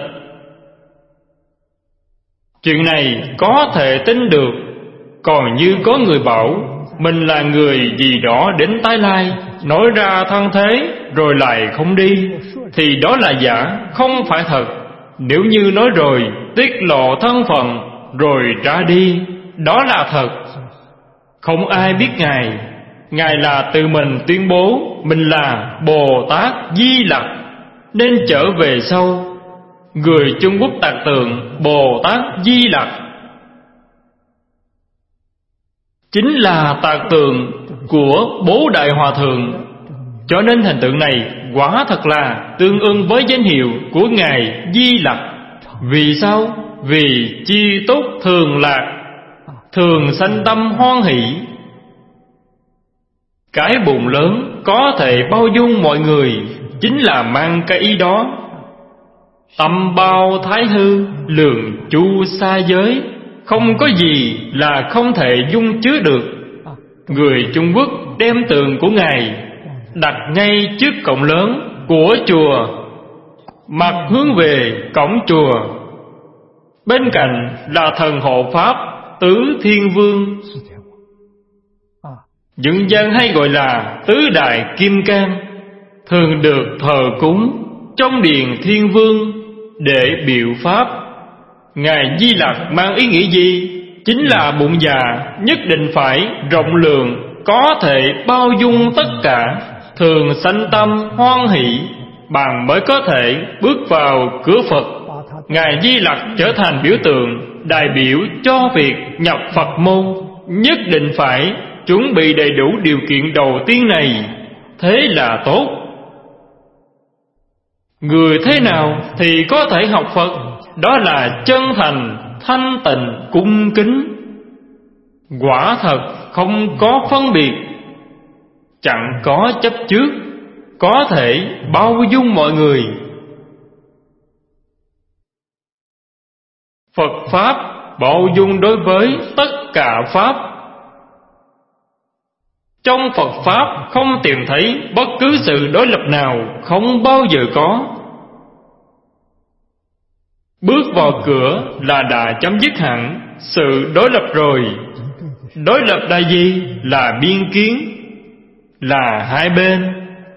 S1: Chuyện này có thể tin được. Còn như có người bảo mình là người gì đó đến tái lai, nói ra thân thế rồi lại không đi, thì đó là giả, không phải thật. Nếu như nói rồi tiết lộ thân phận rồi ra đi, đó là thật. Không ai biết Ngài. Ngài là tự mình tuyên bố mình là Bồ Tát Di Lặc, nên trở về sau. Người Trung Quốc tạc tượng Bồ Tát Di Lặc chính là tạc tượng của Bố Đại Hòa Thượng. Cho nên hình tượng này quả thật là tương ưng với danh hiệu của Ngài Di Lặc. Vì sao? Vì chi túc thường lạc, thường sanh tâm hoan hỷ. Cái bụng lớn có thể bao dung mọi người, chính là mang cái ý đó. Tâm bao thái hư, lượng chu xa giới, không có gì là không thể dung chứa được. Người Trung Quốc đem tượng của Ngài đặt ngay trước cổng lớn của chùa, mặt hướng về cổng chùa. Bên cạnh là thần hộ pháp Tứ Thiên Vương, dân gian hay gọi là Tứ Đại Kim Cang, thường được thờ cúng trong điện Thiên Vương để biểu pháp. Ngài Di Lặc mang ý nghĩa gì? Chính là bụng già nhất định phải rộng lượng, có thể bao dung tất cả, thường sanh tâm hoan hỷ, bạn mới có thể bước vào cửa Phật. Ngài Di Lặc trở thành biểu tượng đại biểu cho việc nhập Phật môn. Nhất định phải chuẩn bị đầy đủ điều kiện đầu tiên này, thế là tốt. Người thế nào thì có thể học Phật? Đó là chân thành, thanh tịnh, cung kính, quả thật không có phân biệt, chẳng có chấp trước, có thể bao dung mọi người. Phật Pháp bao dung đối với tất cả Pháp. Trong Phật Pháp không tìm thấy bất cứ sự đối lập nào, không bao giờ có. Bước vào cửa là đã chấm dứt hẳn sự đối lập rồi. Đối lập là gì? Là biên kiến, là hai bên.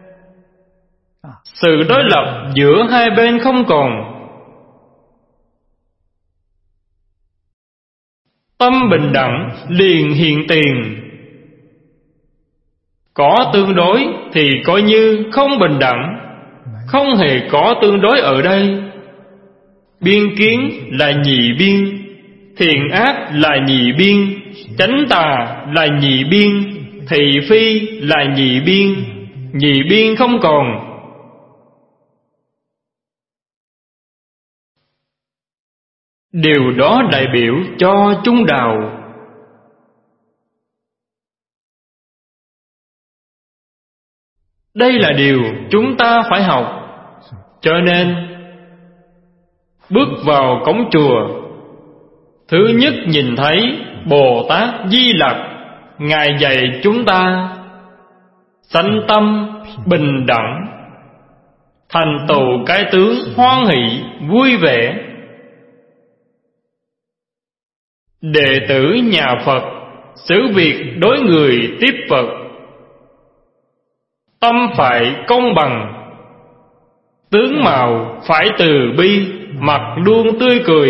S1: Sự đối lập giữa hai bên không còn. Tâm bình đẳng liền hiện tiền. Có tương đối thì coi như không bình đẳng. Không hề có tương đối ở đây. Biên kiến là nhị biên, thiện ác là nhị biên, chánh tà là nhị biên, thị phi là nhị biên. Nhị biên không còn. Điều đó đại biểu cho trung đạo. Đây là điều chúng ta phải học. Cho nên bước vào cổng chùa, thứ nhất nhìn thấy Bồ Tát Di Lặc. Ngài dạy chúng ta sanh tâm bình đẳng, thành tựu cái tướng hoan hỷ vui vẻ. Đệ tử nhà Phật xử việc đối người tiếp vật. Tâm phải công bằng, tướng mạo phải từ bi, mặt luôn tươi cười.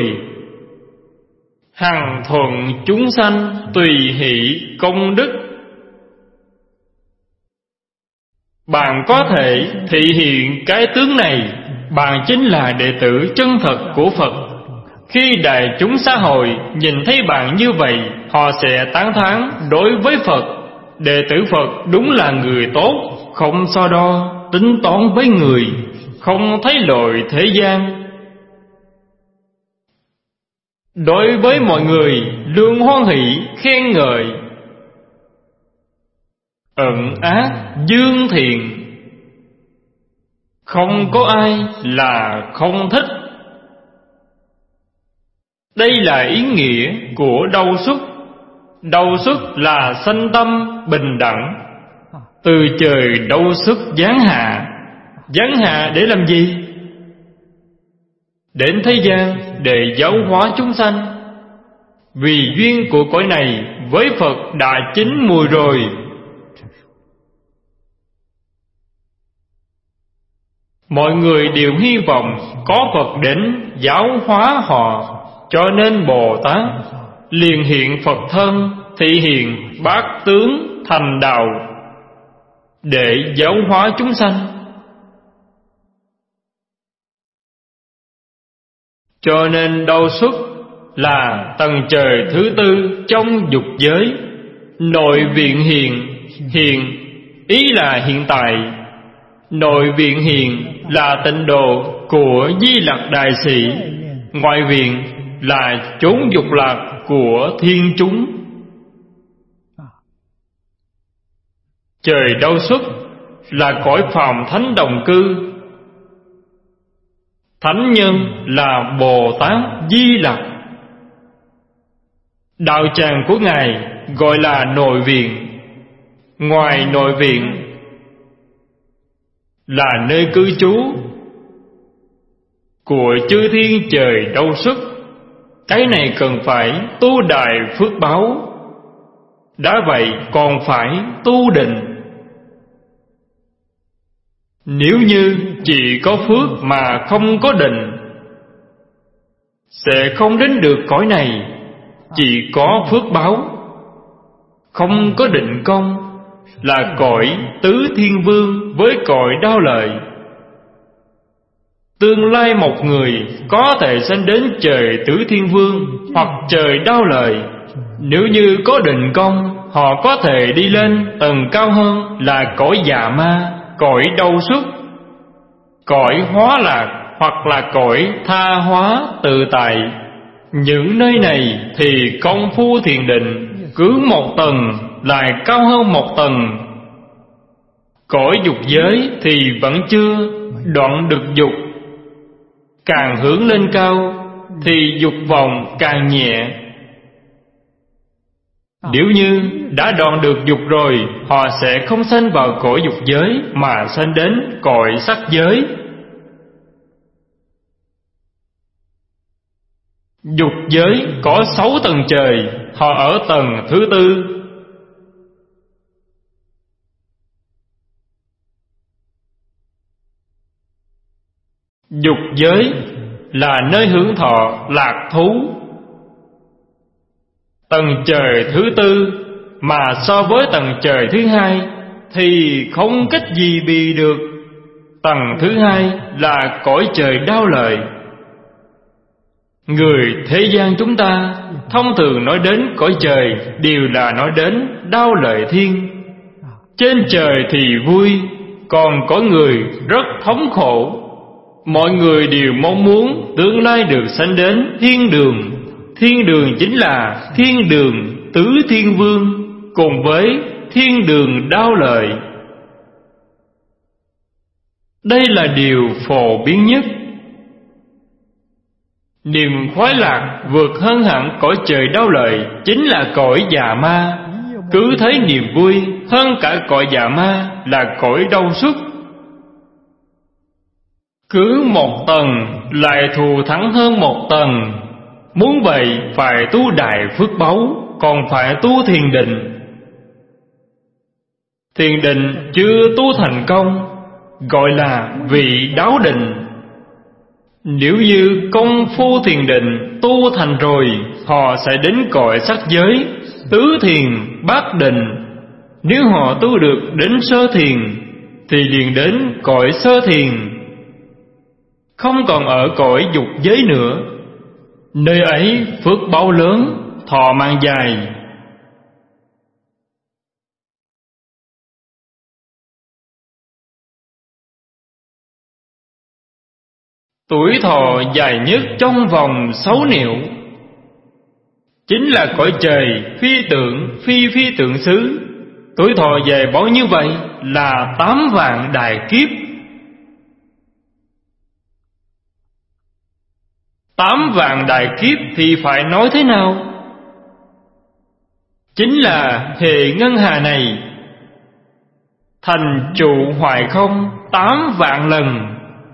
S1: Hằng thuận chúng sanh, tùy hỷ công đức. Bạn có thể thị hiện cái tướng này, bạn chính là đệ tử chân thật của Phật. Khi đại chúng xã hội nhìn thấy bạn như vậy, họ sẽ tán thán đối với Phật. Đệ tử Phật đúng là người tốt, không so đo, tính toán với người, không thấy lỗi thế gian. Đối với mọi người luôn hoan hỷ khen ngợi. Ẩn ác dương thiện, không có ai là không thích. Đây là ý nghĩa của đau xuất. Đau xuất là sanh tâm bình đẳng. Từ trời đau xuất giáng hạ. Giáng hạ để làm gì? Đến thế gian để giáo hóa chúng sanh. Vì duyên của cõi này với Phật đã chín mùi rồi. Mọi người đều hy vọng có Phật đến giáo hóa họ, cho nên Bồ Tát liền hiện Phật thân, thị hiện bát tướng thành đạo để giáo hóa chúng sanh. Cho nên đau xuất là tầng trời thứ tư trong dục giới. Nội viện hiền, hiền ý là hiện tại. Nội viện hiền là tịnh độ của Di Lặc Đại Sĩ. Ngoại viện là chốn dục lạc của thiên chúng. Trời đau xuất là cõi phàm thánh đồng cư. Thánh nhân là Bồ Tát Di Lặc. Đạo tràng của Ngài gọi là nội viện. Ngoài nội viện là nơi cư trú của chư thiên trời đau xuất. Cái này cần phải tu đại phước báo. Đã vậy còn phải tu định. Nếu như chỉ có phước mà không có định, sẽ không đến được cõi này. Chỉ có phước báo, không có định công, là cõi tứ thiên vương với cõi đao lợi. Tương lai một người có thể sanh đến trời tứ thiên vương hoặc trời đao lợi. Nếu như có định công, họ có thể đi lên tầng cao hơn là cõi già ma, cõi đau xuất, cõi hóa lạc hoặc là cõi tha hóa tự tại. Những nơi này thì công phu thiền định cứ một tầng lại cao hơn một tầng. Cõi dục giới thì vẫn chưa đoạn được dục. Càng hướng lên cao thì dục vọng càng nhẹ. Nếu như đã đoạn được dục rồi, họ sẽ không sanh vào cõi dục giới mà sanh đến cõi sắc giới. Dục giới có sáu tầng trời, họ ở tầng thứ tư. Dục giới là nơi hưởng thọ lạc thú. Tầng trời thứ tư mà so với tầng trời thứ hai thì không cách gì bì được. Tầng thứ hai là cõi trời đao lợi. Người thế gian chúng ta thông thường nói đến cõi trời đều là nói đến đao lợi thiên. Trên trời thì vui, còn có người rất thống khổ. Mọi người đều mong muốn tương lai được sanh đến thiên đường. Thiên đường chính là thiên đường tứ thiên vương cùng với thiên đường đao lợi. Đây là điều phổ biến nhất. Niềm khoái lạc vượt hơn hẳn cõi trời đao lợi chính là cõi già ma. Cứ thấy niềm vui hơn cả cõi già ma là cõi đau xuất. Cứ một tầng lại thù thắng hơn một tầng. Muốn vậy phải tu đại phước báu. còn phải tu thiền định. Thiền định chưa tu thành công gọi là vị đáo định. Nếu như công phu thiền định tu thành rồi, họ sẽ đến cõi sắc giới, tứ thiền, bát định. Nếu họ tu được đến sơ thiền thì liền đến cõi sơ thiền, không còn ở cõi dục giới nữa. Nơi ấy phước báo lớn, thọ mạng dài. Tuổi thọ dài nhất trong vòng sáu niệu chính là cõi trời phi tượng phi phi tượng xứ. Tuổi thọ dài bao như vậy là tám vạn đại kiếp. Tám vạn đại kiếp thì phải nói thế nào? Chính là hệ ngân hà này thành trụ hoài không tám vạn lần.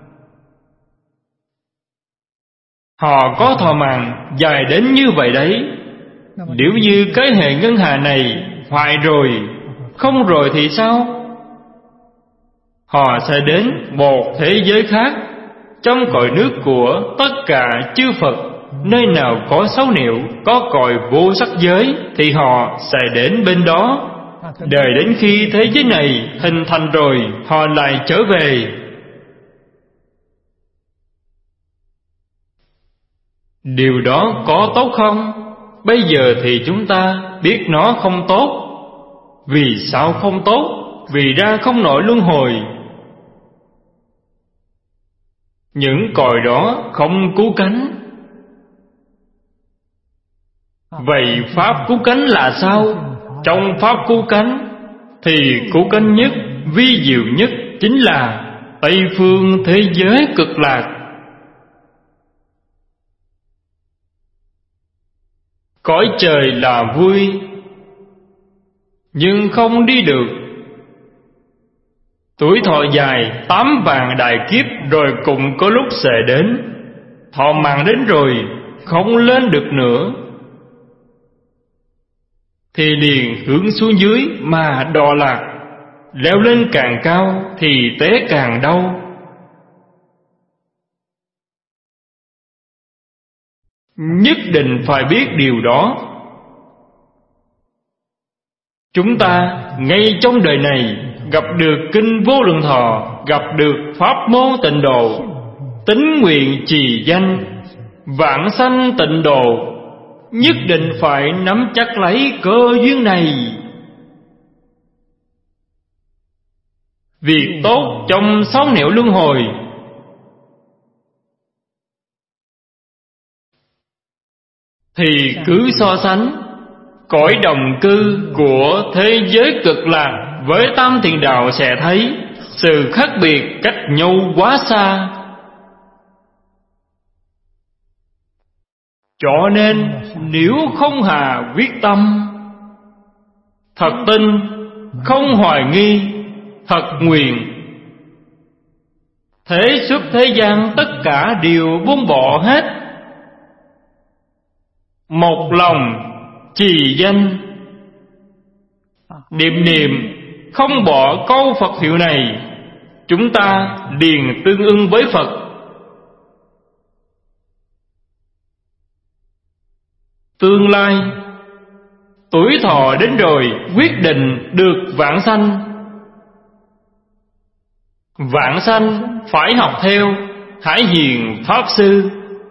S1: Họ có thọ mạng dài đến như vậy đấy. Nếu như cái hệ ngân hà này hoại rồi, không rồi thì sao? Họ sẽ đến một thế giới khác, trong cõi nước của tất cả chư Phật. Nơi nào có sáu niệu, có cõi vô sắc giới thì họ sẽ đến bên đó. Đợi đến khi thế giới này hình thành rồi, họ lại trở về. Điều đó có tốt không? Bây giờ thì chúng ta biết nó không tốt. Vì sao không tốt? Vì ra không nổi luân hồi. Những cõi đó không cứu cánh. Vậy pháp cứu cánh là sao? Trong pháp cứu cánh thì cứu cánh nhất, vi diệu nhất chính là Tây phương thế giới cực lạc. Cõi trời là vui, nhưng không đi được. Tuổi thọ dài tám vạn đại kiếp rồi cũng có lúc sẽ đến. Thọ mạng đến rồi không lên được nữa thì liền hướng xuống dưới mà đọa lạc. Leo lên càng cao thì té càng đau. Nhất định phải biết điều đó. Chúng ta ngay trong đời này gặp được kinh Vô Lượng Thọ, gặp được pháp môn tịnh độ, tín nguyện trì danh, vãng sanh tịnh độ, nhất định phải nắm chắc lấy cơ duyên này. Việc tốt trong sáu nẻo luân hồi thì cứ so sánh cõi đồng cư của thế giới cực lạc với tam thiền đạo sẽ thấy sự khác biệt cách nhau quá xa. Cho nên nếu không hà quyết tâm, thật tin, không hoài nghi, thật nguyện, thế xuất thế gian tất cả đều buông bỏ hết, một lòng trì danh, niệm niệm không bỏ câu Phật hiệu này, chúng ta liền tương ưng với Phật. Tương lai tuổi thọ đến rồi quyết định được vãng sanh. Vãng sanh phải học theo Hải Hiền Pháp Sư,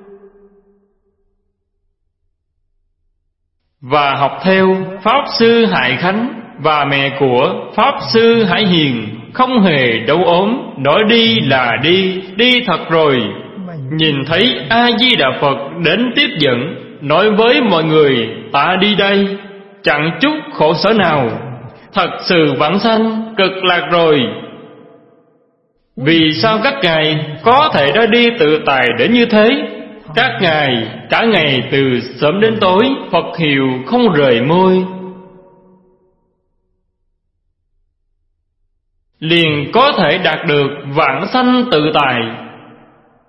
S1: và học theo Pháp Sư Hải Khánh và mẹ của Pháp Sư Hải Hiền, không hề đấu ốm, nói đi là đi, đi thật rồi. Nhìn thấy A-di-đà Phật đến tiếp dẫn, nói với mọi người ta đi đây, chẳng chút khổ sở nào, thật sự vãng sanh cực lạc rồi. Vì sao các ngài có thể ra đi tự tại đến như thế? Các ngài cả ngày từ sớm đến tối Phật hiệu không rời môi, liền có thể đạt được vãng sanh tự tại.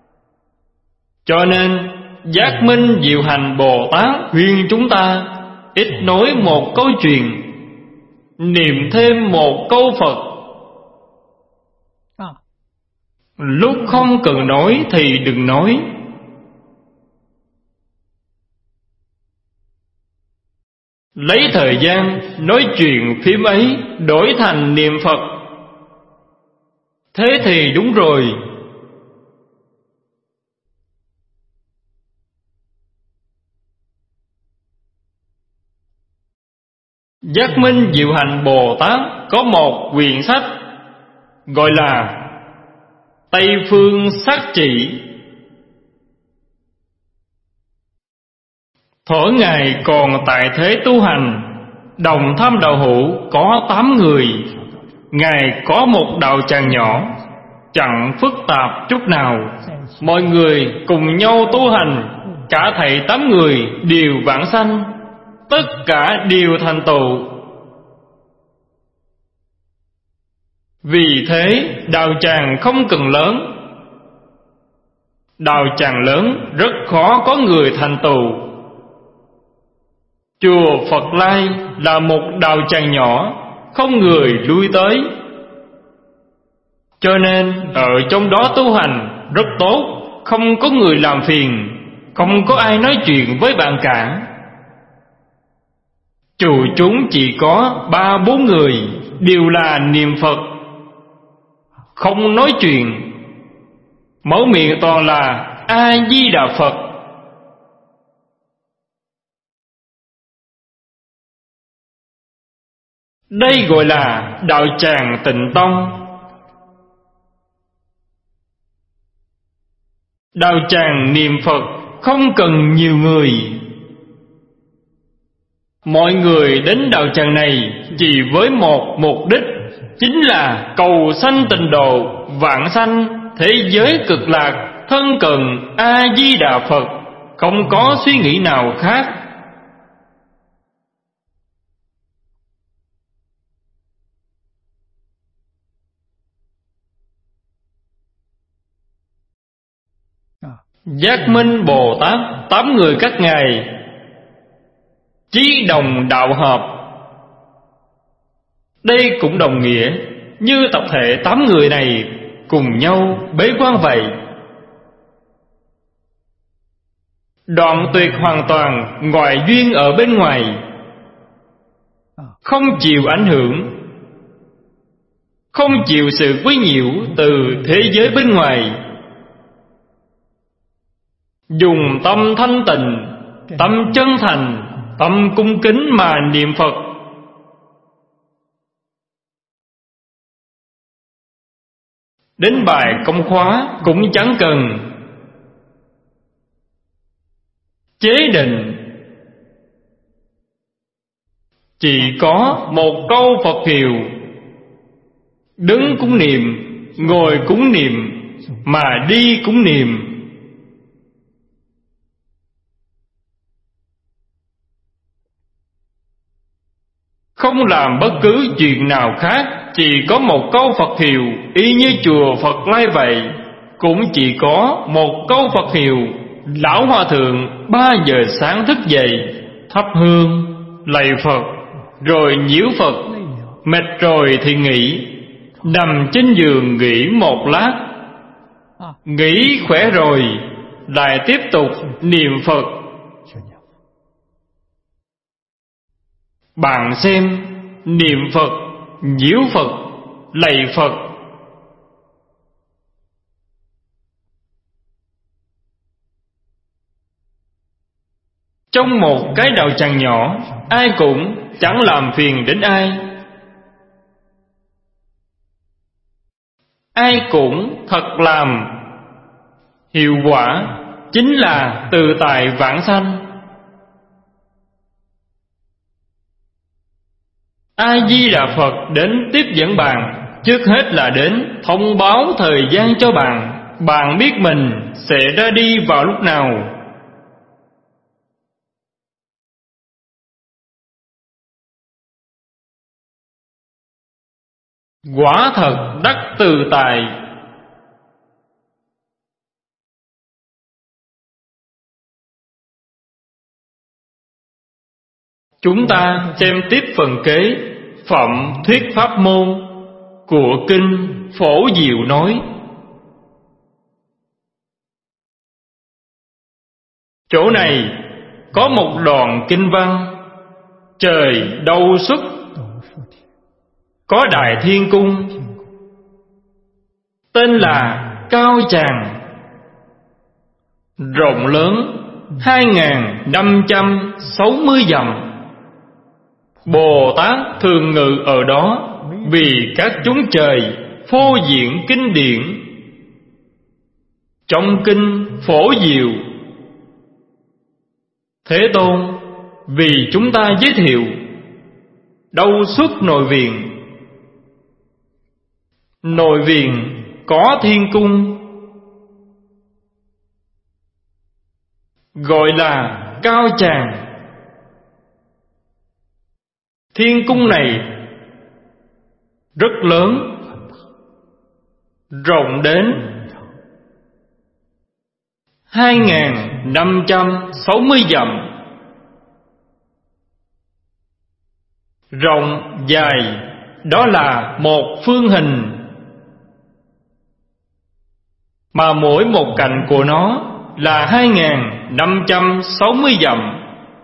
S1: Cho nên Giác Minh Diệu Hành Bồ Tát khuyên chúng ta ít nói một câu chuyện, niệm thêm một câu Phật. Lúc không cần nói thì đừng nói. Lấy thời gian nói chuyện phím ấy đổi thành niệm Phật, thế thì đúng rồi. Giác Minh Diệu Hạnh Bồ Tát có một quyển sách gọi là Tây Phương Sát Chỉ. Thuở Ngài còn tại thế tu hành, đồng tham đạo hữu có tám người. Ngài có một đạo tràng nhỏ, chẳng phức tạp chút nào. Mọi người cùng nhau tu hành, cả thảy tám người đều vãng sanh, tất cả đều thành tựu. Vì thế đạo tràng không cần lớn. Đạo tràng lớn rất khó có người thành tựu. Chùa Phật Lai là một đạo tràng nhỏ, không người lui tới, cho nên ở trong đó tu hành rất tốt, không có người làm phiền, không có ai nói chuyện với bạn cả. Chùa chúng chỉ có ba bốn người, đều là niệm Phật, không nói chuyện, mở miệng toàn là A Di Đà Phật. Đây gọi là đạo tràng Tịnh Tông. Đạo tràng niệm Phật không cần nhiều người. Mọi người đến đạo tràng này chỉ với một mục đích, chính là cầu sanh tịnh độ, vãng sanh thế giới cực lạc, thân cận A Di Đà Phật, không có suy nghĩ nào khác. Giác Minh Bồ Tát tám người các ngài chí đồng đạo hợp. Đây cũng đồng nghĩa như tập thể tám người này cùng nhau bế quan vậy. Đoạn tuyệt hoàn toàn ngoại duyên ở bên ngoài, không chịu ảnh hưởng, không chịu sự quấy nhiễu từ thế giới bên ngoài. Dùng tâm thanh tịnh, tâm chân thành, tâm cung kính mà niệm Phật. Đến bài công khóa cũng chẳng cần chế định, chỉ có một câu Phật hiệu, đứng cũng niệm, ngồi cũng niệm, mà đi cũng niệm. Không làm bất cứ chuyện nào khác, chỉ có một câu Phật hiệu, y như chùa Phật Lai vậy, cũng chỉ có một câu Phật hiệu. Lão Hòa Thượng ba giờ sáng thức dậy, thắp hương, lạy Phật, rồi nhiễu Phật, mệt rồi thì nghỉ, nằm trên giường nghỉ một lát, nghỉ khỏe rồi lại tiếp tục niệm Phật. Bạn xem, niệm Phật, nhiễu Phật, lạy Phật, trong một cái đạo tràng nhỏ, ai cũng chẳng làm phiền đến ai, ai cũng thật làm hiệu quả, chính là từ tại vãng sanh. A Di Đà Phật đến tiếp dẫn bạn, trước hết là đến thông báo thời gian cho bạn, bạn biết mình sẽ ra đi vào lúc nào. Quả thật đắc từ tài. Chúng ta xem tiếp phần kế Phẩm Thuyết Pháp Môn của Kinh Phổ Diệu nói. Chỗ này có một đoạn kinh văn: trời đâu xuất, có Đại Thiên Cung, tên là Cao Tràng, rộng lớn hai nghìn năm trăm sáu mươi dặm. Bồ Tát thường ngự ở đó vì các chúng trời phô diễn kinh điển. Trong kinh Phổ Diệu, Thế Tôn vì chúng ta giới thiệu đâu xuất nội viện. Nội viện có thiên cung, gọi là Cao Tràng. Thiên cung này rất lớn, rộng đến hai nghìn năm trăm sáu mươi dặm, rộng dài đó là một phương hình, mà mỗi một cạnh của nó là hai nghìn năm trăm sáu mươi dặm.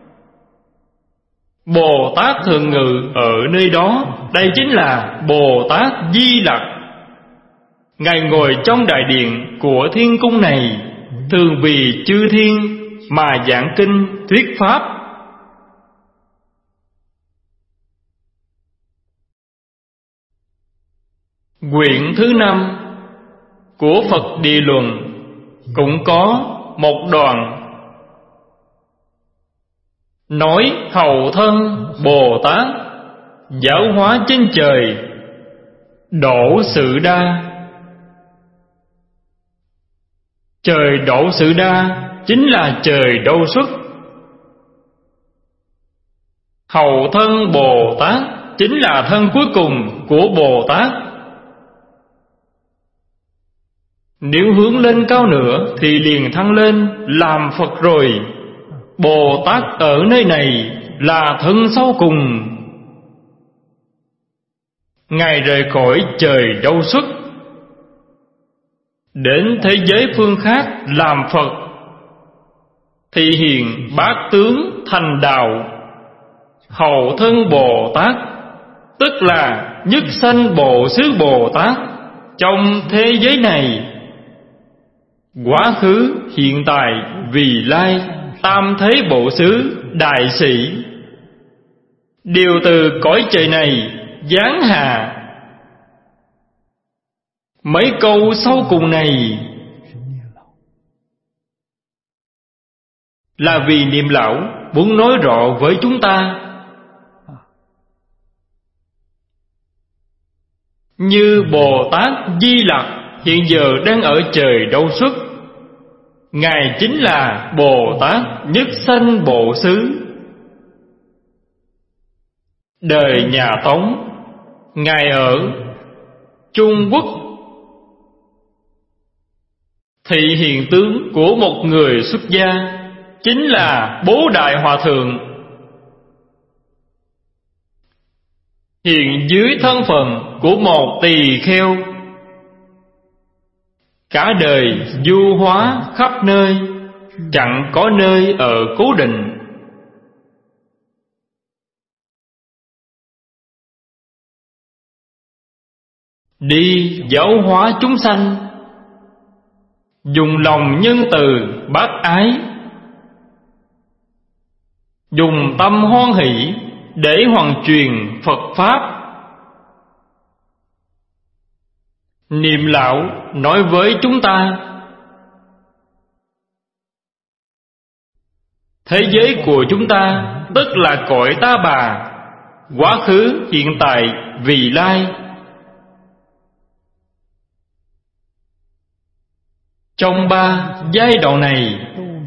S1: Bồ Tát thường ngự ở nơi đó, đây chính là Bồ Tát Di Lặc. Ngài ngồi trong đại điện của thiên cung này, thường vì chư thiên mà giảng kinh thuyết pháp. Quyển thứ năm của Phật Địa Luận cũng có một đoạn nói hậu thân Bồ Tát giáo hóa trên trời Đỗ Sự Đa. Trời Đỗ Sự Đa chính là trời đâu xuất. Hậu thân Bồ Tát chính là thân cuối cùng của Bồ Tát. Nếu hướng lên cao nữa thì liền thăng lên làm Phật rồi. Bồ Tát ở nơi này là thân sau cùng. Ngài rời khỏi trời đâu xuất, đến thế giới phương khác làm Phật, thị hiện bát tướng thành đạo. Hậu thân Bồ Tát tức là nhất sanh Bộ Xứ Bồ Tát trong thế giới này, quá khứ hiện tại vị lai tam thế Bộ Xứ đại sĩ, đều từ cõi trời này giáng hạ. Mấy câu sau cùng này là vì Niệm Lão muốn nói rõ với chúng ta. Như Bồ Tát Di Lặc hiện giờ đang ở trời đâu xuất, Ngài chính là Bồ Tát nhất sanh Bộ Xứ. Đời nhà Tống, Ngài ở Trung Quốc, thị hiện tướng của một người xuất gia, chính là Bố Đại Hòa Thượng. Hiện dưới thân phận của một tỳ kheo, cả đời du hóa khắp nơi, chẳng có nơi ở cố định. Đi giáo hóa chúng sanh, dùng lòng nhân từ bác ái, dùng tâm hoan hỷ để hoàn truyền Phật Pháp. Niệm Lão nói với chúng ta, thế giới của chúng ta tức là cõi Ta Bà, quá khứ hiện tại vị lai. Trong ba giai đoạn này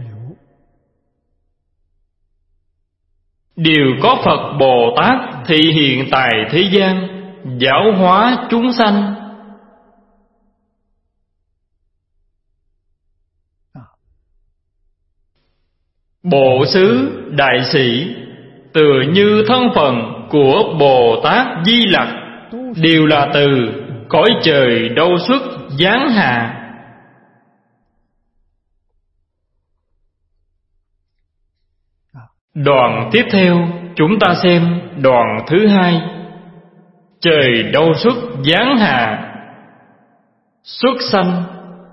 S1: đều có Phật Bồ Tát thị hiện tại thế gian, giáo hóa chúng sanh. Bộ Xứ đại sĩ tựa như thân phận của Bồ Tát Di Lặc, đều là từ cõi trời đâu xuất giáng hạ. Đoạn tiếp theo chúng ta xem đoạn thứ hai. Trời đâu xuất giáng hạ. Xuất sanh.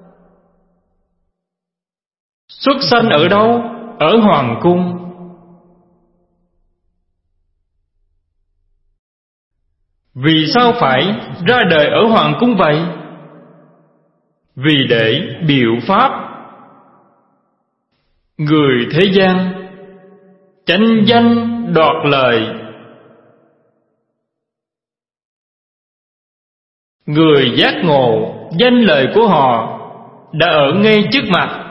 S1: Xuất sanh ở đâu? Ở hoàng cung. Vì sao phải ra đời ở hoàng cung vậy? Vì để biểu pháp. Người thế gian tranh danh đoạt lợi, người giác ngộ danh lời của họ đã ở ngay trước mặt.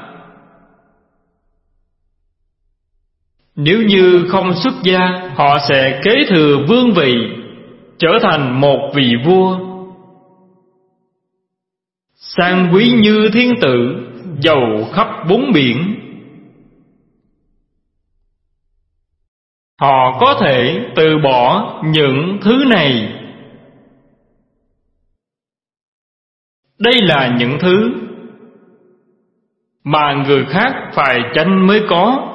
S1: Nếu như không xuất gia, họ sẽ kế thừa vương vị, trở thành một vị vua, sang quý như thiên tử, giàu khắp bốn biển. Họ có thể từ bỏ những thứ này. Đây là những thứ mà người khác phải tranh mới có.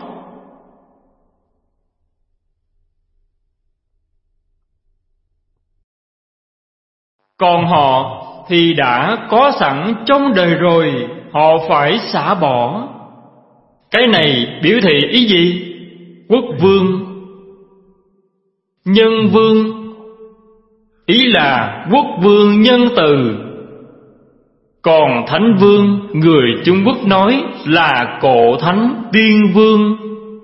S1: Còn họ thì đã có sẵn trong đời rồi, họ phải xả bỏ. Cái này biểu thị ý gì? Quốc vương, nhân vương, ý là quốc vương nhân từ. Còn thánh vương, người Trung Quốc nói là cổ thánh tiên vương.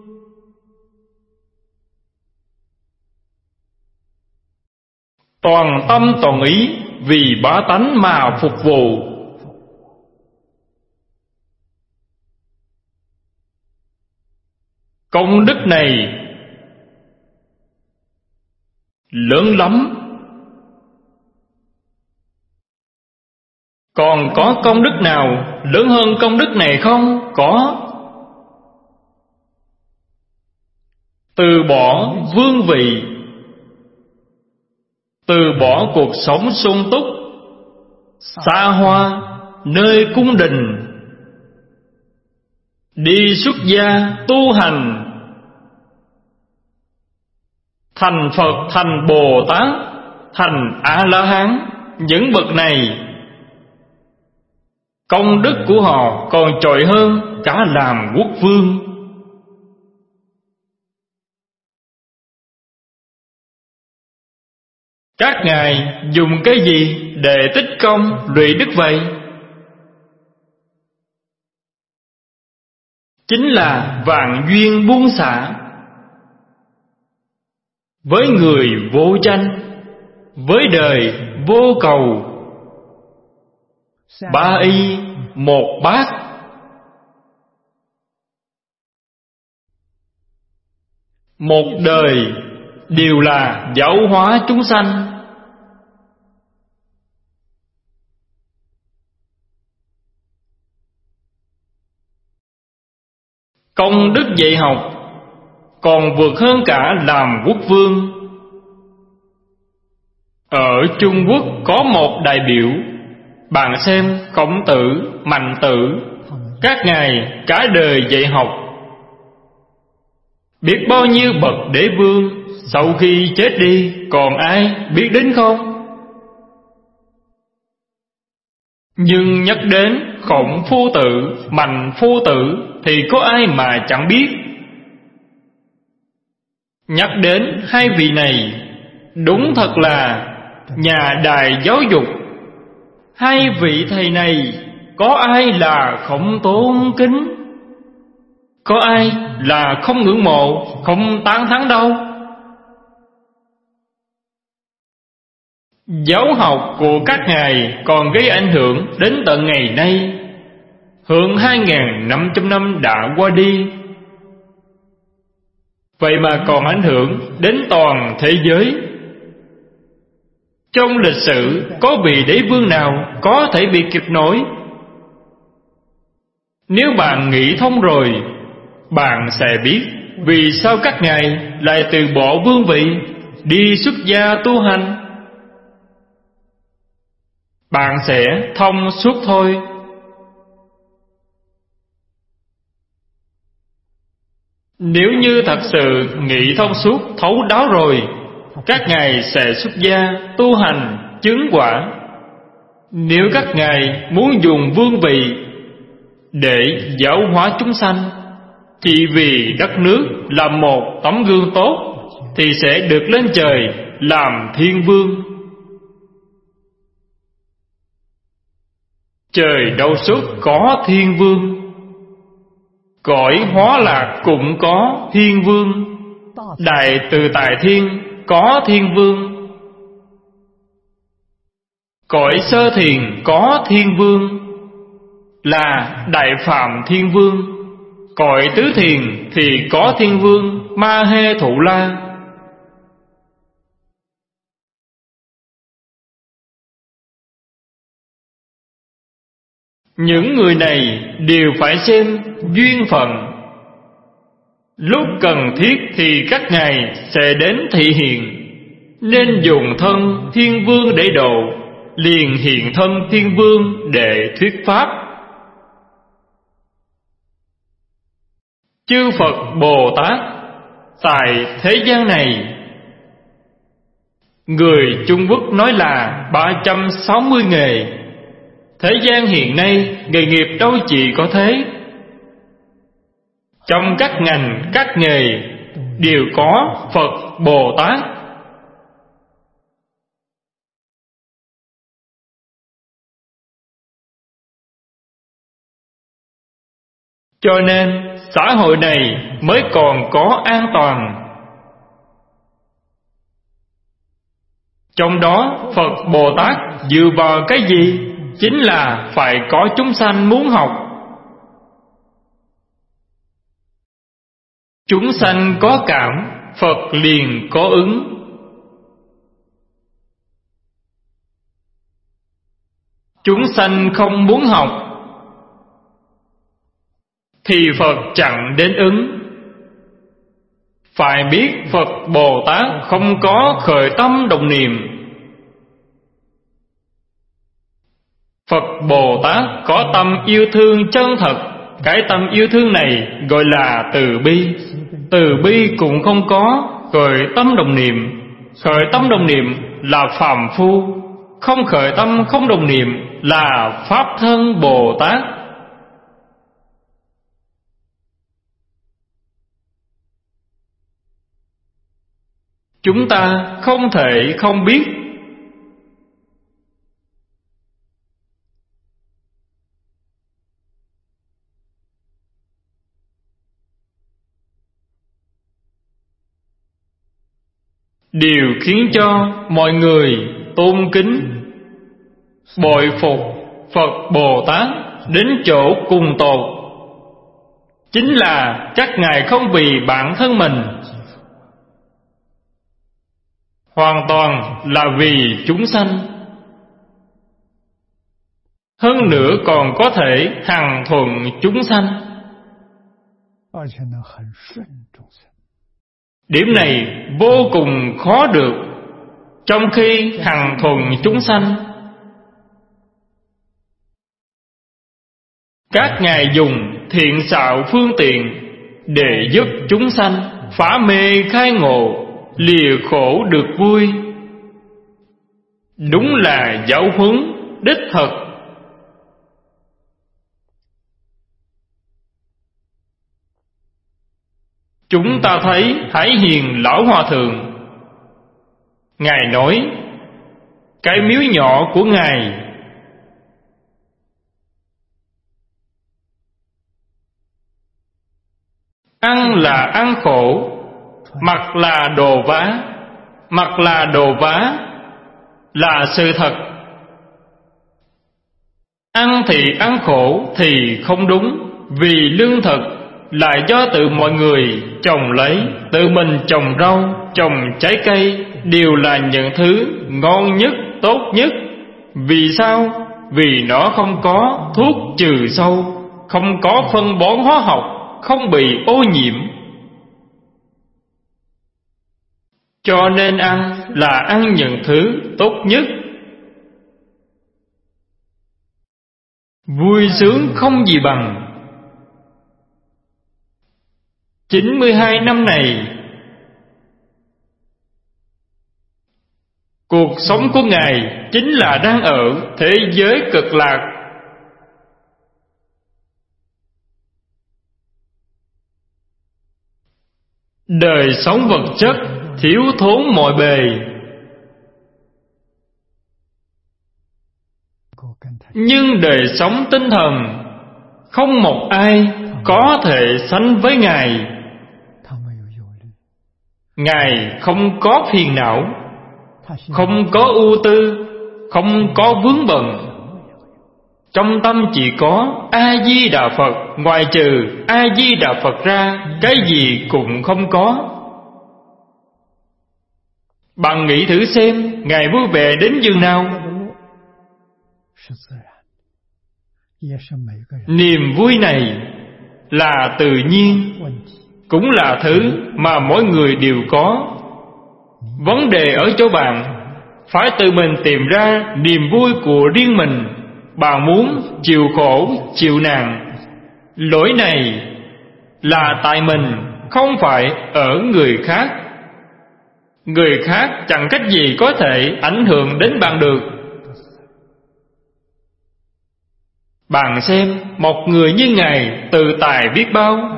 S1: Toàn tâm toàn ý vì bá tánh mà phục vụ. Công đức này lớn lắm. Còn có công đức nào lớn hơn công đức này không? Có. Từ bỏ vương vị, từ bỏ cuộc sống sung túc xa hoa nơi cung đình, đi xuất gia tu hành, thành Phật, thành Bồ Tát, thành A-la-hán. Những bậc này công đức của họ còn trội hơn cả làm quốc vương. Các ngài dùng cái gì để tích công lụy đức vậy? Chính là vạn duyên buông xả. Với người vô tranh, với đời vô cầu, ba y một bát. Một đời đều là giáo hóa chúng sanh. Công đức dạy học còn vượt hơn cả làm quốc vương. Ở Trung Quốc có một đại biểu, bạn xem Khổng Tử, Mạnh Tử, các ngài cả đời dạy học. Biết bao nhiêu bậc đế vương sau khi chết đi còn ai biết đến không? Nhưng nhắc đến Khổng Phu Tử, Mạnh Phu Tử thì có ai mà chẳng biết. Nhắc đến hai vị này, đúng thật là nhà đài giáo dục. Hai vị thầy này có ai là không tôn kính, có ai là không ngưỡng mộ, không tán thán đâu. Giáo học của các ngài còn gây ảnh hưởng đến tận ngày nay. Hơn hai nghìn năm trăm năm đã qua đi, vậy mà còn ảnh hưởng đến toàn thế giới. Trong lịch sử có vị đế vương nào có thể bị kịp nổi? Nếu bạn nghĩ thông rồi, bạn sẽ biết vì sao các ngài lại từ bỏ vương vị, đi xuất gia tu hành? Bạn sẽ thông suốt thôi. Nếu như thật sự nghĩ thông suốt thấu đáo rồi, các ngài sẽ xuất gia tu hành chứng quả. Nếu các ngài muốn dùng vương vị để giáo hóa chúng sanh, chỉ vì đất nước là một tấm gương tốt, thì sẽ được lên trời làm thiên vương. Trời đâu xuất có thiên vương, cõi hóa lạc cũng có thiên vương, đại từ tại thiên có thiên vương, cõi sơ thiền có thiên vương, là đại phạm thiên vương. Cõi tứ thiền thì có thiên vương Ma Hê Thụ La. Những người này đều phải xem duyên phận. Lúc cần thiết thì các ngài sẽ đến thị hiện. Nên dùng thân thiên vương để độ, liền hiện thân thiên vương để thuyết pháp. Chư Phật Bồ Tát tại thế gian này, người Trung Quốc nói là ba trăm sáu mươi nghề. Thế gian hiện nay nghề nghiệp đâu chỉ có thế. Trong các ngành các nghề đều có Phật Bồ Tát. Cho nên xã hội này mới còn có an toàn. Trong đó Phật Bồ Tát dựa vào cái gì? Chính là phải có chúng sanh muốn học. Chúng sanh có cảm, Phật liền có ứng. Chúng sanh không muốn học thì Phật chẳng đến ứng. Phải biết Phật Bồ Tát không có khởi tâm động niệm. Phật Bồ Tát có tâm yêu thương chân thật. Cái tâm yêu thương này gọi là từ bi. Từ bi cũng không có khởi tâm đồng niệm. Khởi tâm đồng niệm là phàm phu. Không khởi tâm không đồng niệm là Pháp thân Bồ Tát. Chúng ta không thể không biết. Điều khiến cho mọi người tôn kính, bội phục Phật Bồ Tát đến chỗ cùng tột, chính là các ngài không vì bản thân mình, hoàn toàn là vì chúng sanh. Hơn nữa còn có thể hằng thuận chúng sanh. Điểm này vô cùng khó được. Trong khi hằng thuận chúng sanh, các ngài dùng thiện xạo phương tiện để giúp chúng sanh phá mê khai ngộ, lìa khổ được vui. Đúng là giáo huấn đích thực. Chúng ta thấy Hải Hiền Lão Hòa Thượng, ngài nói cái miếu nhỏ của ngài ăn là ăn khổ, mặc là đồ vá. Mặc là đồ vá là sự thật. Ăn thì ăn khổ thì không đúng. Vì lương thực là do tự mọi người trồng lấy. Tự mình trồng rau, trồng trái cây đều là những thứ ngon nhất, tốt nhất. Vì sao? Vì nó không có thuốc trừ sâu, không có phân bón hóa học, không bị ô nhiễm. cho nên ăn là ăn những thứ tốt nhất. Vui sướng không gì bằng. chín mươi hai năm này, cuộc sống của Ngài chính là đang ở thế giới cực lạc. Đời sống vật chất thiếu thốn mọi bề, nhưng đời sống tinh thần không một ai có thể sánh với Ngài. Ngài không có phiền não, không có ưu tư, không có vướng bận. Trong tâm chỉ có A-di-đà Phật, ngoài trừ A-di-đà Phật ra, cái gì cũng không có. Bạn nghĩ thử xem, Ngài vui vẻ đến chừng nào? Niềm vui này là tự nhiên, cũng là thứ mà mỗi người đều có. Vấn đề ở chỗ bạn phải tự mình tìm ra niềm vui của riêng mình. Bạn muốn chịu khổ, chịu nạn, lỗi này là tại mình, không phải ở người khác. Người khác chẳng cách gì có thể ảnh hưởng đến bạn được. Bạn xem, một người như Ngài tự tài biết bao.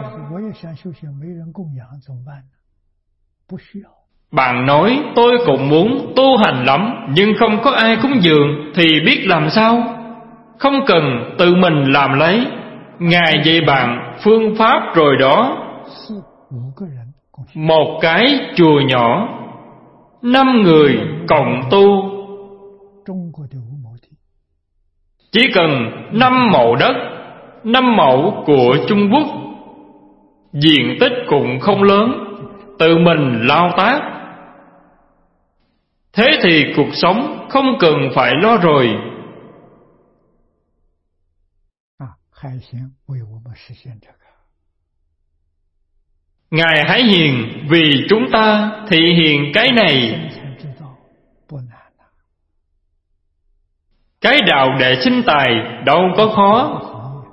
S1: Bạn nói tôi cũng muốn tu hành lắm, nhưng không có ai cúng dường thì biết làm sao? Không cần tự mình làm lấy. Ngài dạy bạn phương pháp rồi đó. Một cái chùa nhỏ, năm người cộng tu, chỉ cần năm mẫu đất, năm mẫu của Trung Quốc, diện tích cũng không lớn, tự mình lao tác. Thế thì cuộc sống không cần phải lo rồi. Ngài Hải Hiền vì chúng ta thị hiện cái này. Cái đạo đệ sinh tài đâu có khó.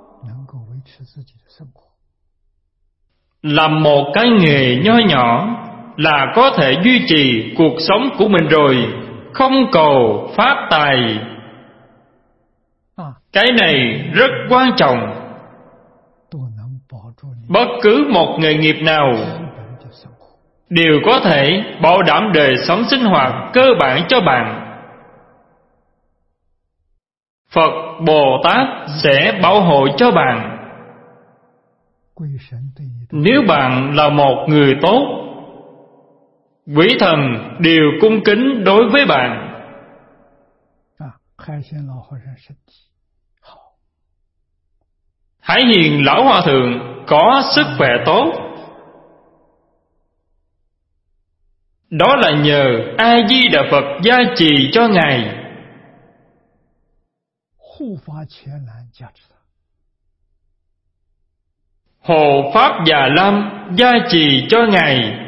S1: Làm một cái nghề nho nhỏ là có thể duy trì cuộc sống của mình rồi, không cầu phát tài. Cái này rất quan trọng. Bất cứ một nghề nghiệp nào đều có thể bảo đảm đời sống sinh hoạt cơ bản cho bạn. Phật Bồ Tát sẽ bảo hộ cho bạn. Nếu bạn là một người tốt, quỷ thần đều cung kính đối với bạn. Hải Hiền Lão Hòa Thượng có sức khỏe tốt, đó là nhờ A-di-đà Phật gia trì cho Ngài. Hộ Pháp Già Lam gia trì cho Ngài.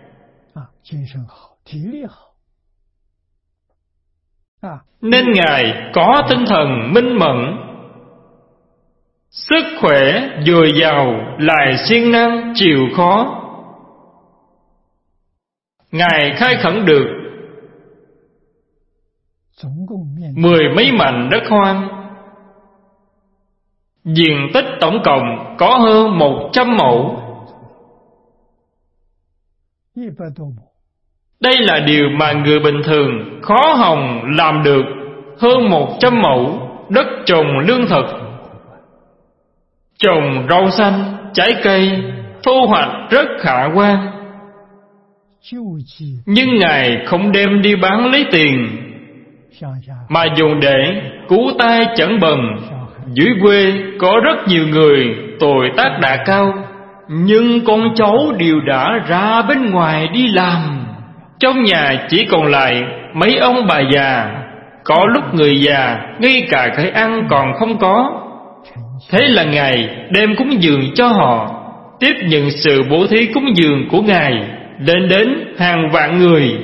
S1: Nên Ngài có tinh thần minh mẫn, sức khỏe dồi dào, lại siêng năng chịu khó. Ngài khai khẩn được mười mấy mảnh đất hoang, diện tích tổng cộng có hơn một trăm mẫu. Đây là điều mà người bình thường khó hòng làm được. Hơn một trăm mẫu đất trồng lương thực, trồng rau xanh, trái cây, thu hoạch rất khả quan. Nhưng Ngài không đem đi bán lấy tiền, mà dùng để cứu tai chẳng bần. Dưới quê có rất nhiều người tuổi tác đã cao, nhưng con cháu đều đã ra bên ngoài đi làm. Trong nhà chỉ còn lại mấy ông bà già. Có lúc người già ngay cả cái ăn còn không có. Thế là Ngài đem cúng dường cho họ, tiếp nhận sự bố thí cúng dường của Ngài lên đến hàng vạn người.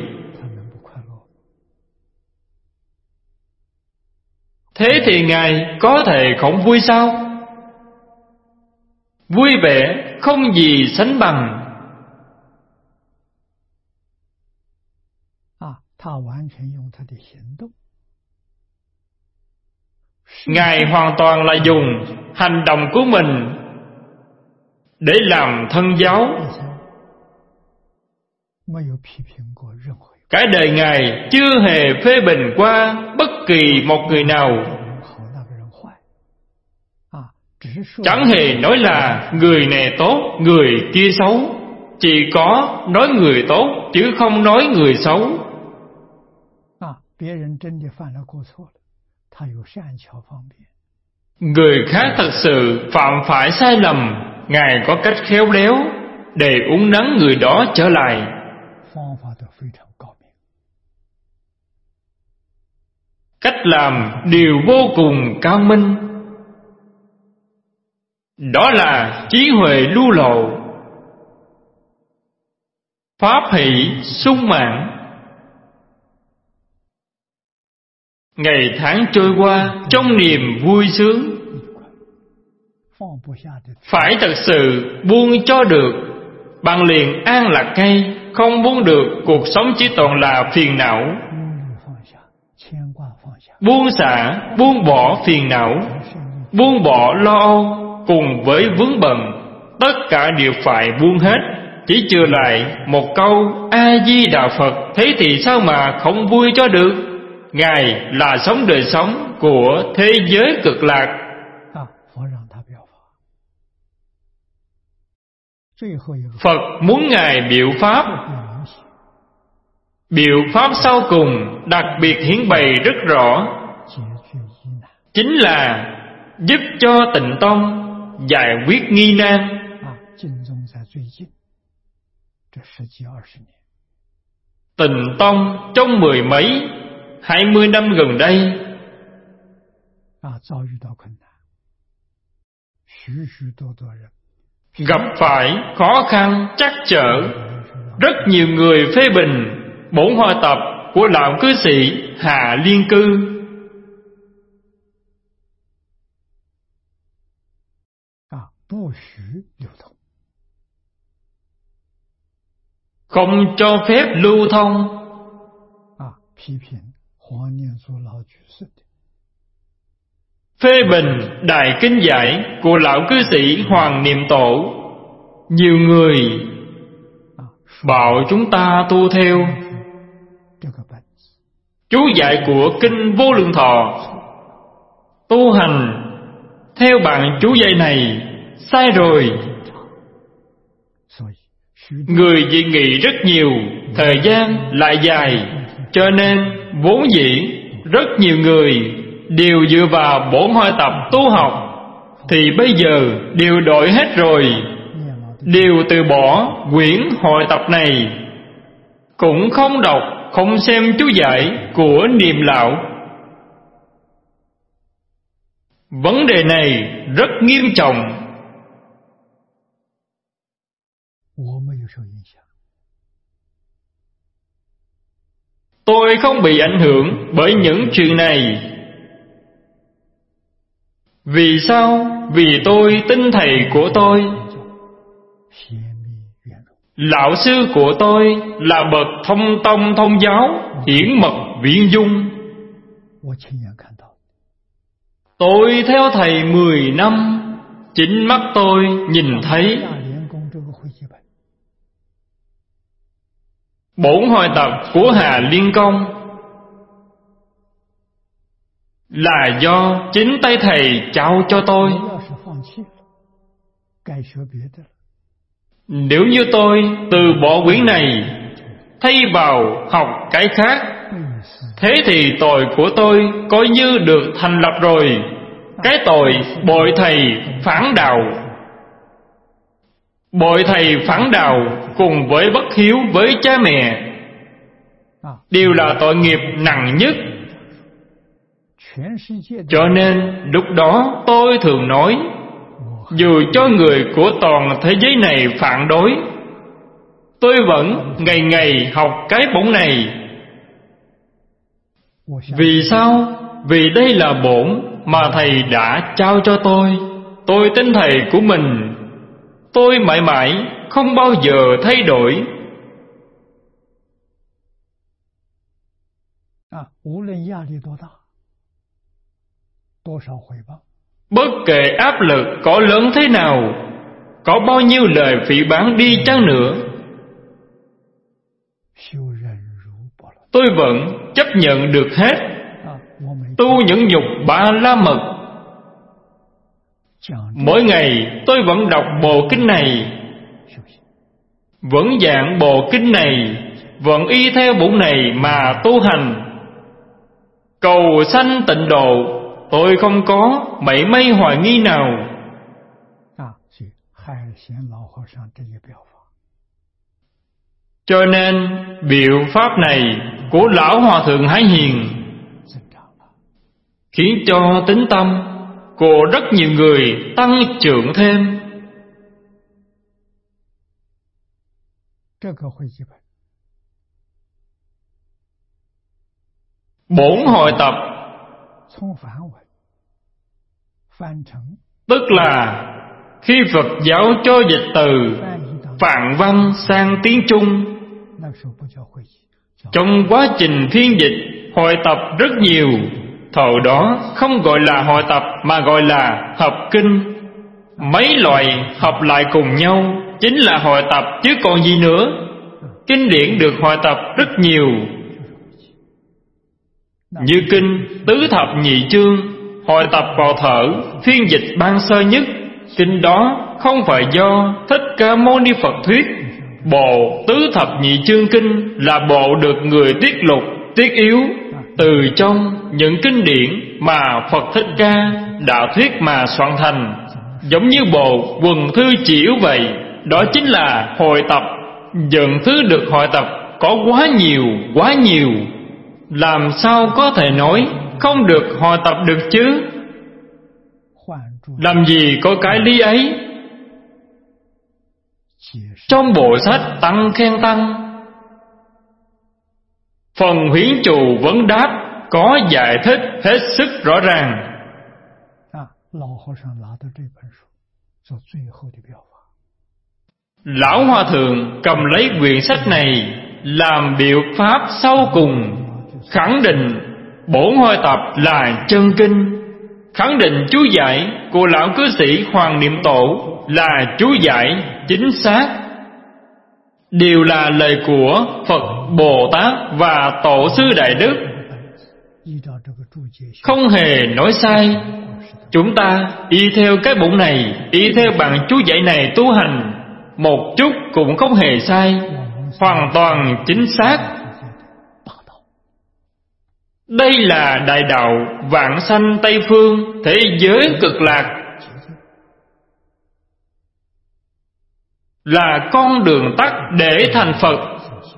S1: Thế thì Ngài có thể không vui sao? Vui vẻ không gì sánh bằng. Ngài hoàn toàn là dùng hành động của mình để làm thân giáo. Cả đời Ngài chưa hề phê bình qua bất kỳ một người nào, chẳng hề nói là người này tốt, người kia xấu. Chỉ có nói người tốt chứ không nói người xấu. Người khác thật sự phạm phải sai lầm, Ngài có cách khéo léo để uốn nắn người đó trở lại. Cách làm đều vô cùng cao minh. Đó là trí huệ lưu lộ, pháp hỷ sung mãn. Ngày tháng trôi qua trong niềm vui sướng. Phải thật sự buông cho được, bạn liền an lạc ngay. Không buông được, cuộc sống chỉ toàn là phiền não. Buông xả, buông bỏ phiền não, buông bỏ lo âu cùng với vướng bận, tất cả đều phải buông hết. Chỉ chừa lại một câu A-di-đà Phật. Thế thì sao mà không vui cho được? Ngài là sống đời sống của thế giới cực lạc. Phật muốn Ngài biểu pháp. Biểu pháp sau cùng đặc biệt hiển bày rất rõ, chính là giúp cho Tịnh Tông giải quyết nghi nan. Tịnh Tông trong mười mấy, hai mươi năm gần đây gặp phải khó khăn trắc trở. Rất nhiều người phê bình bổn hoa tập của lão cư sĩ Hà Liên Cư. Không cho phép lưu thông. Phê bình đại kinh giải của lão cư sĩ Hoàng Niệm Tổ. Nhiều người bảo chúng ta tu theo chú giải của Kinh Vô Lượng Thọ, tu hành theo bản chú giải này sai rồi. Người dị nghị rất nhiều, thời gian lại dài, cho nên vốn dĩ rất nhiều người đều dựa vào bổn hoa tập tu học, thì bây giờ đều đổi hết rồi, đều từ bỏ quyển hội tập này, cũng không đọc, không xem chú giải của Niệm Lão. Vấn đề này rất nghiêm trọng. Tôi không bị ảnh hưởng bởi những chuyện này. Vì sao? Vì tôi tin thầy của tôi, lão sư của tôi là bậc thông tông thông giáo, hiển mật viễn dung. Tôi theo thầy mười năm, chính mắt tôi nhìn thấy bổn hội tập của Hà Liên Công là do chính tay thầy trao cho tôi. Nếu như tôi từ bỏ quyển này, thay vào học cái khác, thế thì tội của tôi coi như được thành lập rồi. Cái tội bội thầy phản đạo. Bội thầy phản đạo cùng với bất hiếu với cha mẹ đều là tội nghiệp nặng nhất. Cho nên lúc đó tôi thường nói, dù cho người của toàn thế giới này phản đối, tôi vẫn ngày ngày học cái bổn này. Vì sao? Vì đây là bổn mà Thầy đã trao cho tôi. Tôi tin Thầy của mình. Tôi mãi mãi không bao giờ thay đổi. Bất kể áp lực có lớn thế nào, có bao nhiêu lời phỉ báng đi chăng nữa, tôi vẫn chấp nhận được hết. Tu những nhục ba la mật. Mỗi ngày tôi vẫn đọc bộ kinh này, vẫn giảng bộ kinh này, vẫn y theo bổn này mà tu hành. Cầu sanh tịnh độ, tôi không có mảy may hoài nghi nào. Cho nên biểu pháp này của Lão Hòa Thượng Hải Hiền khiến cho tín tâm của rất nhiều người tăng trưởng thêm. Bổn hội tập tức là khi Phật giáo cho dịch từ Phạn văn sang tiếng Trung, trong quá trình phiên dịch hội tập rất nhiều. Thời đó không gọi là hội tập mà gọi là hợp kinh. Mấy loại hợp lại cùng nhau chính là hội tập chứ còn gì nữa. Kinh điển được hội tập rất nhiều, như kinh Tứ Thập Nhị Chương hội tập vào thở phiên dịch ban sơ nhất. Kinh đó không phải do Thích Ca Mâu Ni Phật thuyết. Bộ Tứ Thập Nhị Chương kinh là bộ được người tiết lục, tiết yếu từ trong những kinh điển mà Phật Thích Ca đã thuyết mà soạn thành, giống như bộ Quần Thư Chỉ Yếu vậy. Đó chính là hội tập. Những thứ được hội tập có quá nhiều, quá nhiều. Làm sao có thể nói không được hội tập được chứ? Làm gì có cái lý ấy? Trong bộ sách Tăng Khen Tăng, phần huyến chủ vấn đáp có giải thích hết sức rõ ràng. Lão Hòa Thượng cầm lấy quyển sách này làm biểu pháp sau cùng, khẳng định bổn hội tập là chân kinh, khẳng định chú giải của lão cư sĩ Hoàng Niệm Tổ là chú giải chính xác, đều là lời của Phật Bồ Tát và Tổ sư Đại Đức, không hề nói sai. Chúng ta y theo cái bổn này, y theo bản chú giải này tu hành, một chút cũng không hề sai, hoàn toàn chính xác. Đây là đại đạo vãng sanh Tây Phương, thế giới cực lạc, là con đường tắt để thành Phật.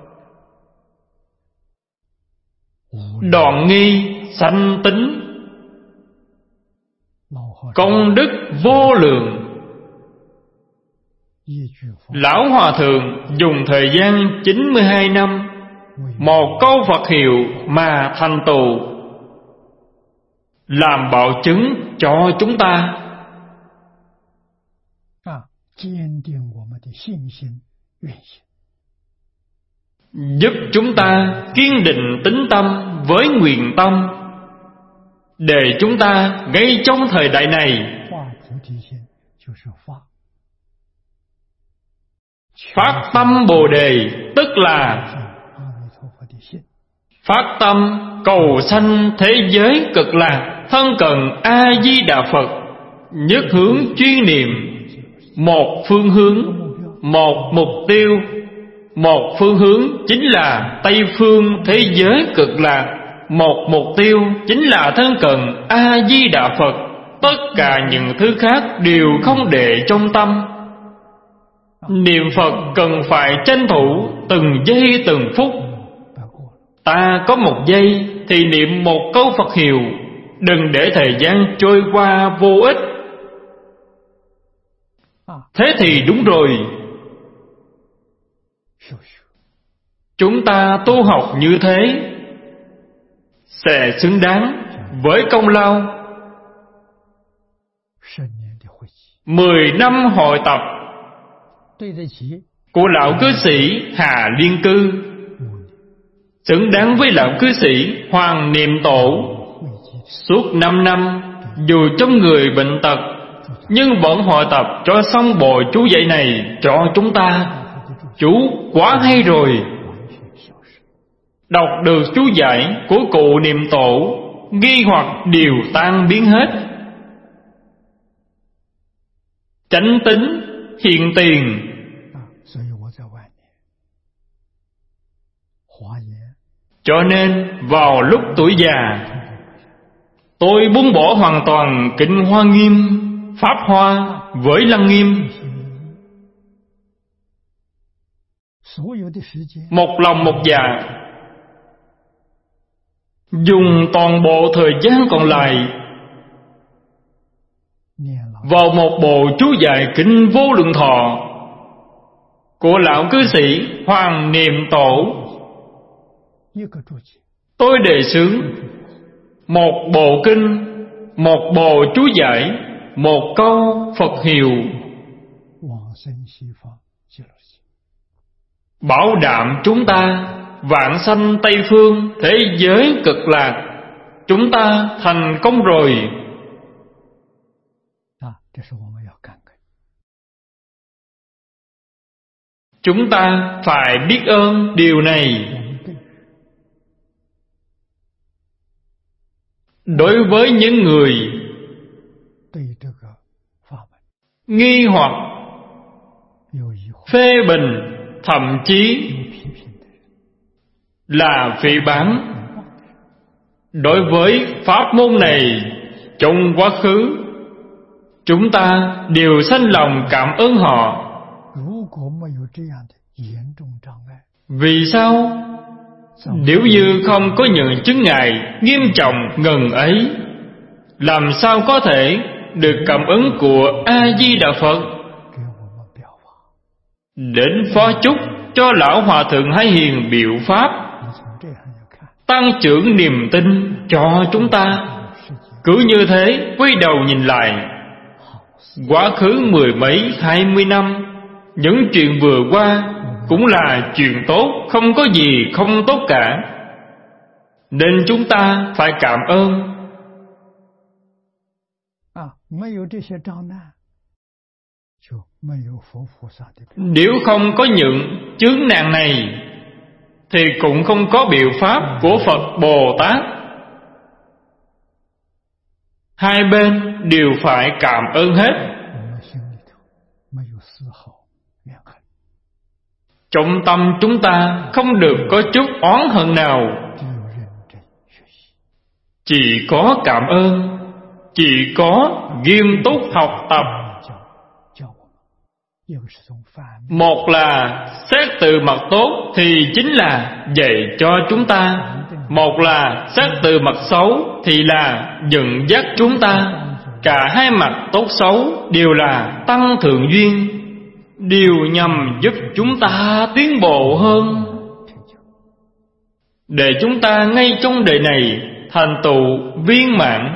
S1: Đoạn nghi sanh tính, công đức vô lượng. Lão Hòa Thượng dùng thời gian chín mươi hai năm, một câu Phật hiệu mà thành tựu, làm bảo chứng cho chúng ta, giúp chúng ta kiên định tín tâm với nguyện tâm, để chúng ta ngay trong thời đại này phát tâm Bồ Đề, tức là phát tâm cầu sanh thế giới cực lạc, thân cận A Di Đà Phật, nhất hướng chuyên niệm, một phương hướng, một mục tiêu. Một phương hướng chính là Tây Phương thế giới cực lạc, một mục tiêu chính là thân cận A Di Đà Phật. Tất cả những thứ khác đều không để trong tâm. Niệm Phật cần phải tranh thủ từng giây từng phút. Ta có một giây thì niệm một câu Phật hiệu, đừng để thời gian trôi qua vô ích. Thế thì đúng rồi. Chúng ta tu học như thế sẽ xứng đáng với công lao mười năm hội tập của lão cư sĩ Hà Liên Cư, xứng đáng với lão cư sĩ Hoàng Niệm Tổ. Suốt năm năm, dù trong người bệnh tật, nhưng vẫn hội tập cho xong bộ chú dạy này cho chúng ta. Chú quá hay rồi. Đọc được chú giải của cụ Niệm Tổ, nghi hoặc đều tan biến hết. Chánh tính hiện tiền. Cho nên vào lúc tuổi già, tôi buông bỏ hoàn toàn Kinh Hoa Nghiêm, Pháp Hoa với Lăng Nghiêm, một lòng một dạ, dùng toàn bộ thời gian còn lại vào một bộ chú giải Kinh Vô Lượng Thọ của lão cư sĩ Hoàng Niệm Tổ. Tôi đề xướng một bộ kinh, một bộ chú giải, một câu Phật hiệu, bảo đảm chúng ta vãng sanh Tây Phương, thế giới cực lạc, chúng ta thành công rồi. Chúng ta phải biết ơn điều này. Đối với những người nghi hoặc, phê bình, thậm chí là phỉ báng đối với pháp môn này trong quá khứ, chúng ta đều sanh lòng cảm ơn họ. Vì sao? Nếu như không có những chứng ngại nghiêm trọng ngần ấy, làm sao có thể được cảm ứng của A-di-đà Phật? Đến phó chúc cho lão hòa thượng Hải Hiền biểu pháp, tăng trưởng niềm tin cho chúng ta. Cứ như thế quay đầu nhìn lại, quá khứ mười mấy hai mươi năm, những chuyện vừa qua cũng là chuyện tốt, không có gì không tốt cả. Nên chúng ta phải cảm ơn. Nếu không có những chướng nạn này thì cũng không có biểu pháp của Phật Bồ Tát. Hai bên đều phải cảm ơn hết. Trong tâm chúng ta không được có chút oán hận nào, chỉ có cảm ơn, chỉ có nghiêm túc học tập. Một là xét từ mặt tốt thì chính là dạy cho chúng ta, một là xét từ mặt xấu thì là dẫn dắt chúng ta. Cả hai mặt tốt xấu đều là tăng thượng duyên, đều nhằm giúp chúng ta tiến bộ hơn, để chúng ta ngay trong đời này thành tựu viên mãn.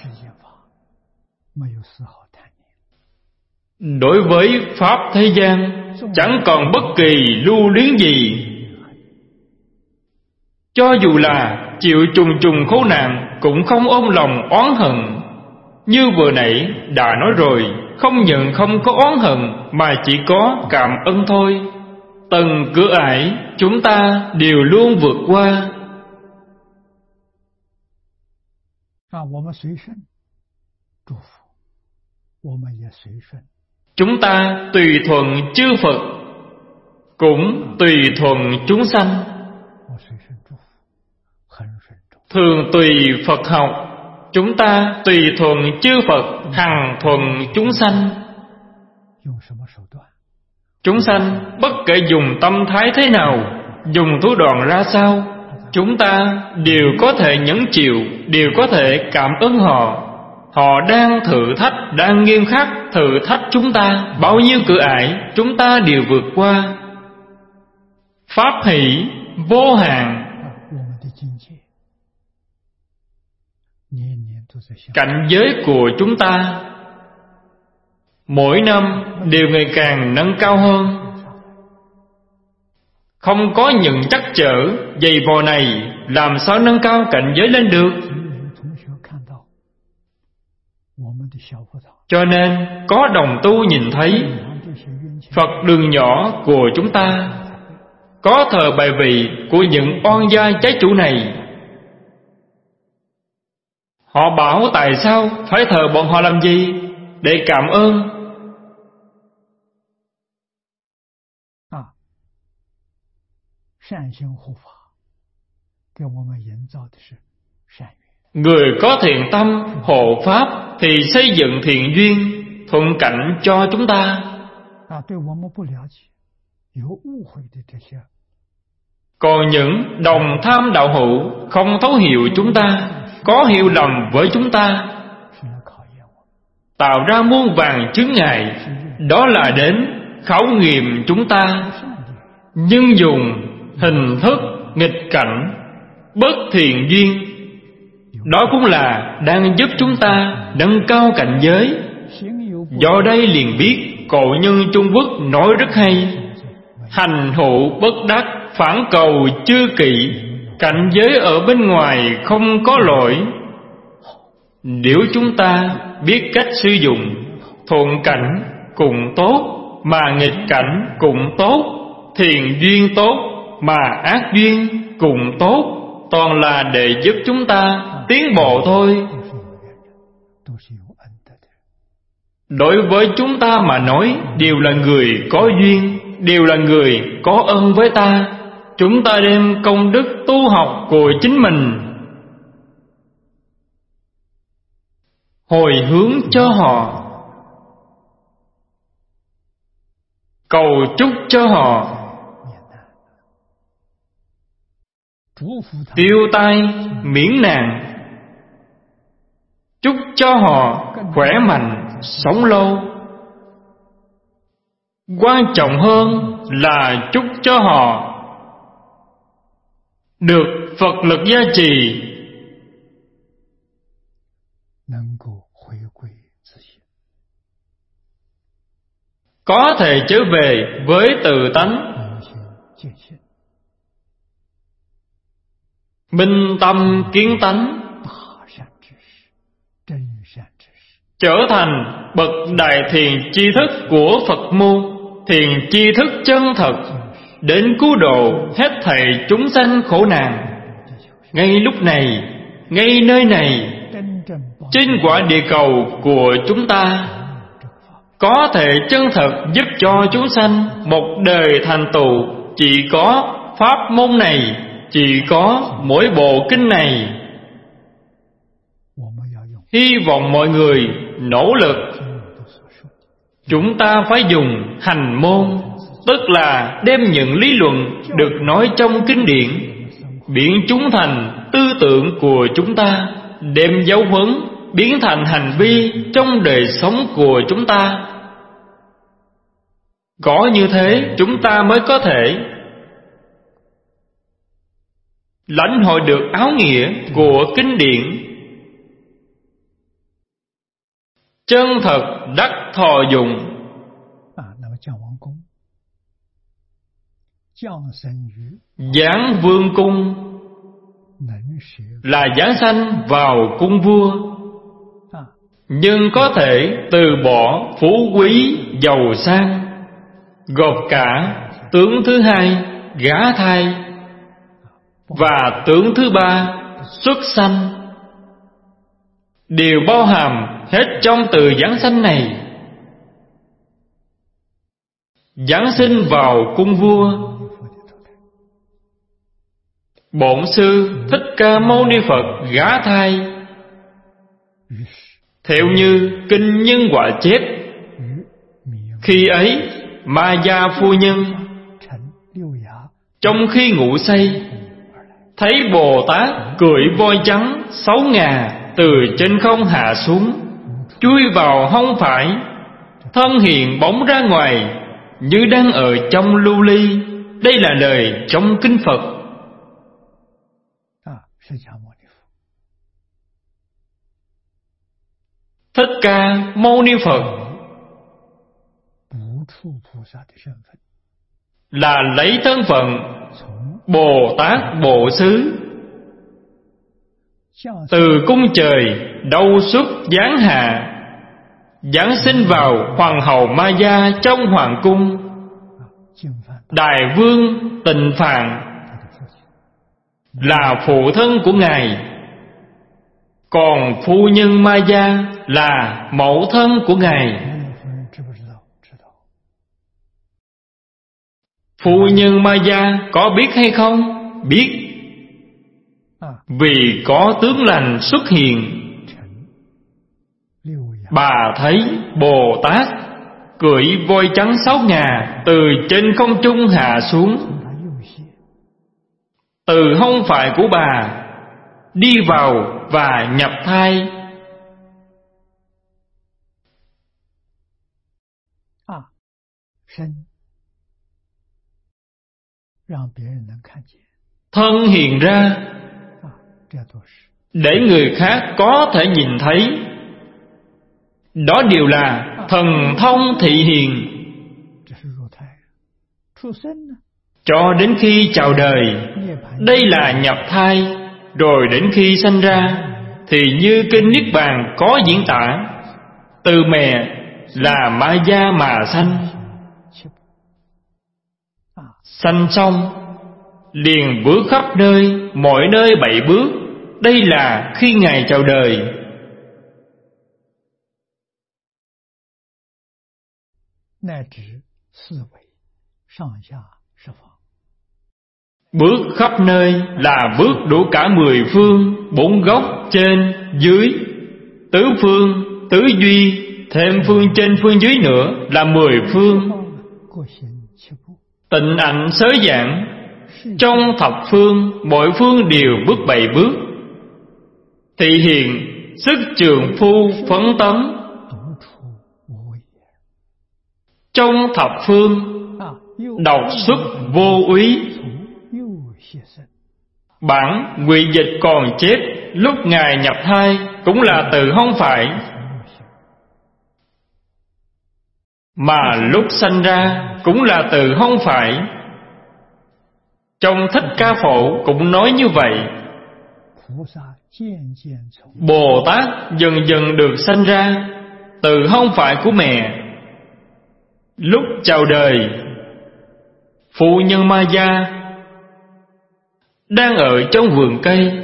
S1: Đối với pháp thế gian chẳng còn bất kỳ lưu luyến gì. Cho dù là chịu trùng trùng khổ nạn cũng không ôm lòng oán hận. Như vừa nãy đã nói rồi, không nhận không có oán hận, mà chỉ có cảm ơn thôi. Từng cửa ải chúng ta đều luôn vượt qua. Chúng ta tùy thuận chư Phật, cũng tùy thuận chúng sanh. Thường tùy Phật học, chúng ta tùy thuận chư Phật, hằng thuận chúng sanh. Chúng sanh bất kể dùng tâm thái thế nào, dùng thủ đoạn ra sao, chúng ta đều có thể nhẫn chịu, đều có thể cảm ơn họ. Họ đang thử thách, đang nghiêm khắc thử thách chúng ta. Bao nhiêu cửa ải chúng ta đều vượt qua. pháp hỷ vô hạn. Cảnh giới của chúng ta mỗi năm đều ngày càng nâng cao hơn. Không có những trắc trở dày vò này, làm sao nâng cao cảnh giới lên được? Cho nên có đồng tu nhìn thấy Phật đường nhỏ của chúng ta có thờ bài vị của những oan gia trái chủ này. Họ bảo tại sao phải thờ bọn họ làm gì? Để cảm ơn. Người có thiện tâm hộ pháp thì xây dựng thiện duyên thuận cảnh cho chúng ta. Còn những đồng tham đạo hữu không thấu hiểu chúng ta, có hiểu lầm với chúng ta, tạo ra muôn vàn chướng ngại, đó là đến khảo nghiệm chúng ta. Nhưng dùng hình thức nghịch cảnh, bất thiện duyên, đó cũng là đang giúp chúng ta nâng cao cảnh giới. Do đây liền biết cổ nhân Trung Quốc nói rất hay: hành hữu bất đắc, phản cầu chư kỵ. Cảnh giới ở bên ngoài không có lỗi, nếu chúng ta biết cách sử dụng, thuận cảnh cũng tốt, mà nghịch cảnh cũng tốt, thiện duyên tốt mà ác duyên cũng tốt, toàn là để giúp chúng ta tiến bộ thôi. Đối với chúng ta mà nói, đều là người có duyên, đều là người có ơn với ta. Chúng ta đem công đức tu học của chính mình hồi hướng cho họ, cầu chúc cho họ tiêu tai miễn nạn, chúc cho họ khỏe mạnh sống lâu. Quan trọng hơn là chúc cho họ được Phật lực gia trì, có thể trở về với tự tánh, minh tâm kiến tánh, trở thành bậc đại thiền tri thức của Phật môn, thiền tri thức chân thật, đến cứu độ hết thảy chúng sanh khổ nạn. Ngay lúc này, ngay nơi này, trên quả địa cầu của chúng ta, có thể chân thật giúp cho chúng sanh một đời thành tựu. Chỉ có pháp môn này, chỉ có mỗi bộ kinh này. Hy vọng mọi người nỗ lực. Chúng ta phải dùng hành môn, tức là đem những lý luận được nói trong kinh điển biến chúng thành tư tưởng của chúng ta, đem giáo huấn biến thành hành vi trong đời sống của chúng ta. Có như thế chúng ta mới có thể lãnh hội được áo nghĩa của kinh điển, chân thật đắc thọ dụng. Giáng vương cung là giáng sanh vào cung vua, nhưng có thể từ bỏ phú quý giàu sang, gộp cả tướng thứ hai gả thai và tướng thứ ba xuất sanh, đều bao hàm hết trong từ giáng sanh này. Giáng sinh vào cung vua, Bổn sư Thích Ca Mâu Ni Phật gả thai. Theo như kinh Nhân Quả chép, khi ấy Ma Gia phu nhân trong khi ngủ say, thấy Bồ Tát cưỡi voi trắng sáu ngà từ trên không hạ xuống, chui vào hông phải, thân hiện bóng ra ngoài như đang ở trong lưu ly. Đây là lời trong kinh Phật. Thích Ca Mâu Ni Phật là lấy thân phận Bồ Tát Bộ Xứ, từ cung trời đâu xuất giáng hạ, giáng sinh vào hoàng hậu Maya trong hoàng cung. Đại vương Tịnh Phạn là phụ thân của ngài, còn phu nhân Maya là mẫu thân của ngài. Phu nhân Maya có biết hay không? Biết. Vì có tướng lành xuất hiện, bà thấy Bồ Tát cưỡi voi trắng sáu ngà từ trên không trung hạ xuống, từ hông phải của bà đi vào và nhập thai. Thân hiện ra để người khác có thể nhìn thấy. Đó đều là thần thông thị hiện. Cho đến khi chào đời, đây là nhập thai. Rồi đến khi sanh ra thì như kinh Niết Bàn có diễn tả, từ mẹ là Maya mà sanh. Sanh xong liền bước khắp nơi, mọi nơi bảy bước. Đây là khi ngài chào đời. Bước khắp nơi là bước đủ cả mười phương, bốn góc trên dưới, tứ phương, tứ duy, thêm phương trên phương dưới nữa là mười phương. Tịnh ảnh xới giảng, trong thập phương, mỗi phương đều bước bảy bước, thị hiện sức trường phu phấn tấn. Trong thập phương độc xuất vô úy. Bản ngụy dịch còn chép lúc ngài nhập thai cũng là từ không phải, mà lúc sanh ra cũng là từ không phải. Trong Thích Ca Phổ cũng nói như vậy. Bồ Tát dần dần được sanh ra từ không phải của mẹ. Lúc chào đời, phu nhân Maya đang ở trong vườn cây.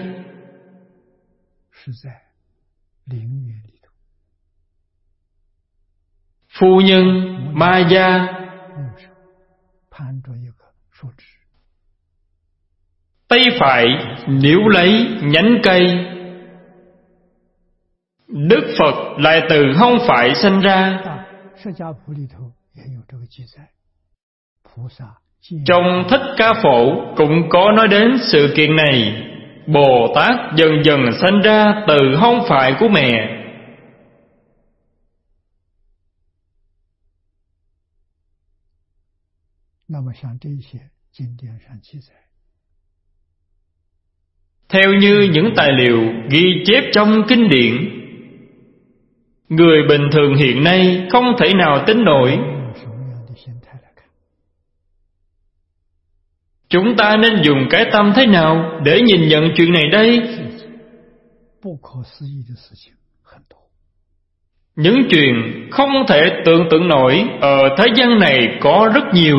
S1: Phu nhân Maya tay phải níu lấy nhánh cây. Đức Phật lại từ không phải sanh ra. Trong Thích Ca Phổ cũng có nói đến sự kiện này. Bồ Tát dần dần sanh ra từ không phải của mẹ. Theo như những tài liệu ghi chép trong kinh điển, người bình thường hiện nay không thể nào tin nổi. Chúng ta nên dùng cái tâm thế nào để nhìn nhận chuyện này đây? Những chuyện không thể tưởng tượng nổi ở thế gian này có rất nhiều.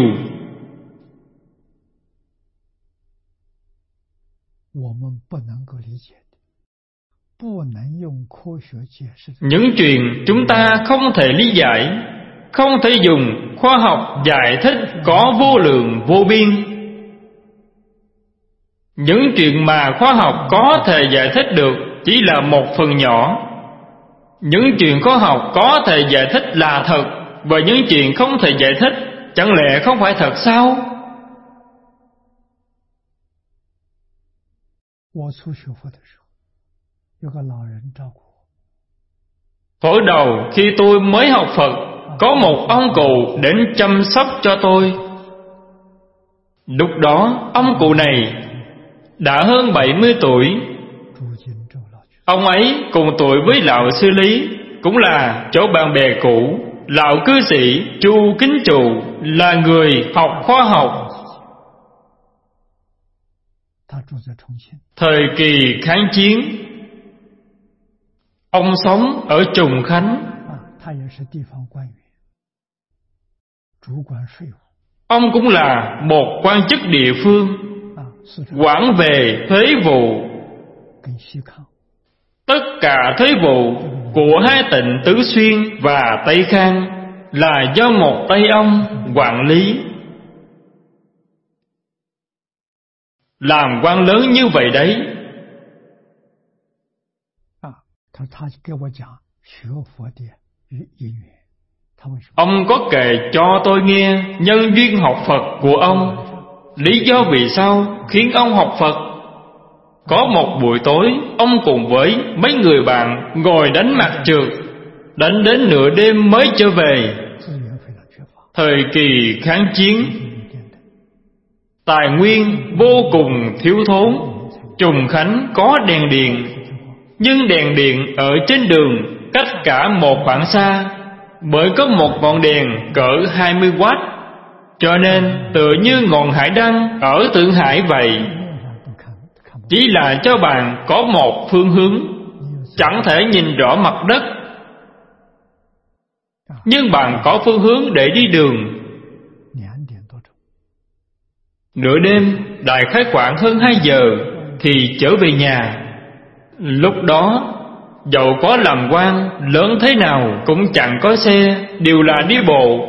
S1: Những chuyện chúng ta không thể lý giải, không thể dùng khoa học giải thích có vô lượng vô biên. Những chuyện mà khoa học có thể giải thích được chỉ là một phần nhỏ. Những chuyện khoa học có thể giải thích là thật, và những chuyện không thể giải thích chẳng lẽ không phải thật sao? Hồi đầu khi tôi mới học Phật, có một ông cụ đến chăm sóc cho tôi. Lúc đó ông cụ này đã hơn bảy mươi tuổi. Ông ấy cùng tuổi với lão sư Lý, cũng là chỗ bạn bè cũ. Lão cư sĩ Chu Kính Trụ là người học khoa học. Thời kỳ kháng chiến, ông sống ở Trùng Khánh. Ông cũng là một quan chức địa phương, quản về thuế vụ. Tất cả thuế vụ của hai tỉnh Tứ Xuyên và Tây Khang là do một tay ông quản lý. Làm quan lớn như vậy đấy. Ông có kể cho tôi nghe nhân duyên học Phật của ông. Lý do vì sao khiến ông học Phật? Có một buổi tối, ông cùng với mấy người bạn ngồi đánh mặt trượt, đánh đến nửa đêm mới trở về. Thời kỳ kháng chiến, tài nguyên vô cùng thiếu thốn. Trùng Khánh có đèn điện, nhưng đèn điện ở trên đường cách cả một khoảng xa mới có một ngọn đèn cỡ hai mươi oát, cho nên tựa như ngọn hải đăng ở Thượng Hải vậy. Chỉ là cho bạn có một phương hướng, chẳng thể nhìn rõ mặt đất, nhưng bạn có phương hướng để đi đường. Nửa đêm, đại khái khoảng hơn hai giờ thì trở về nhà. Lúc đó dẫu có làm quan lớn thế nào cũng chẳng có xe, đều là đi bộ.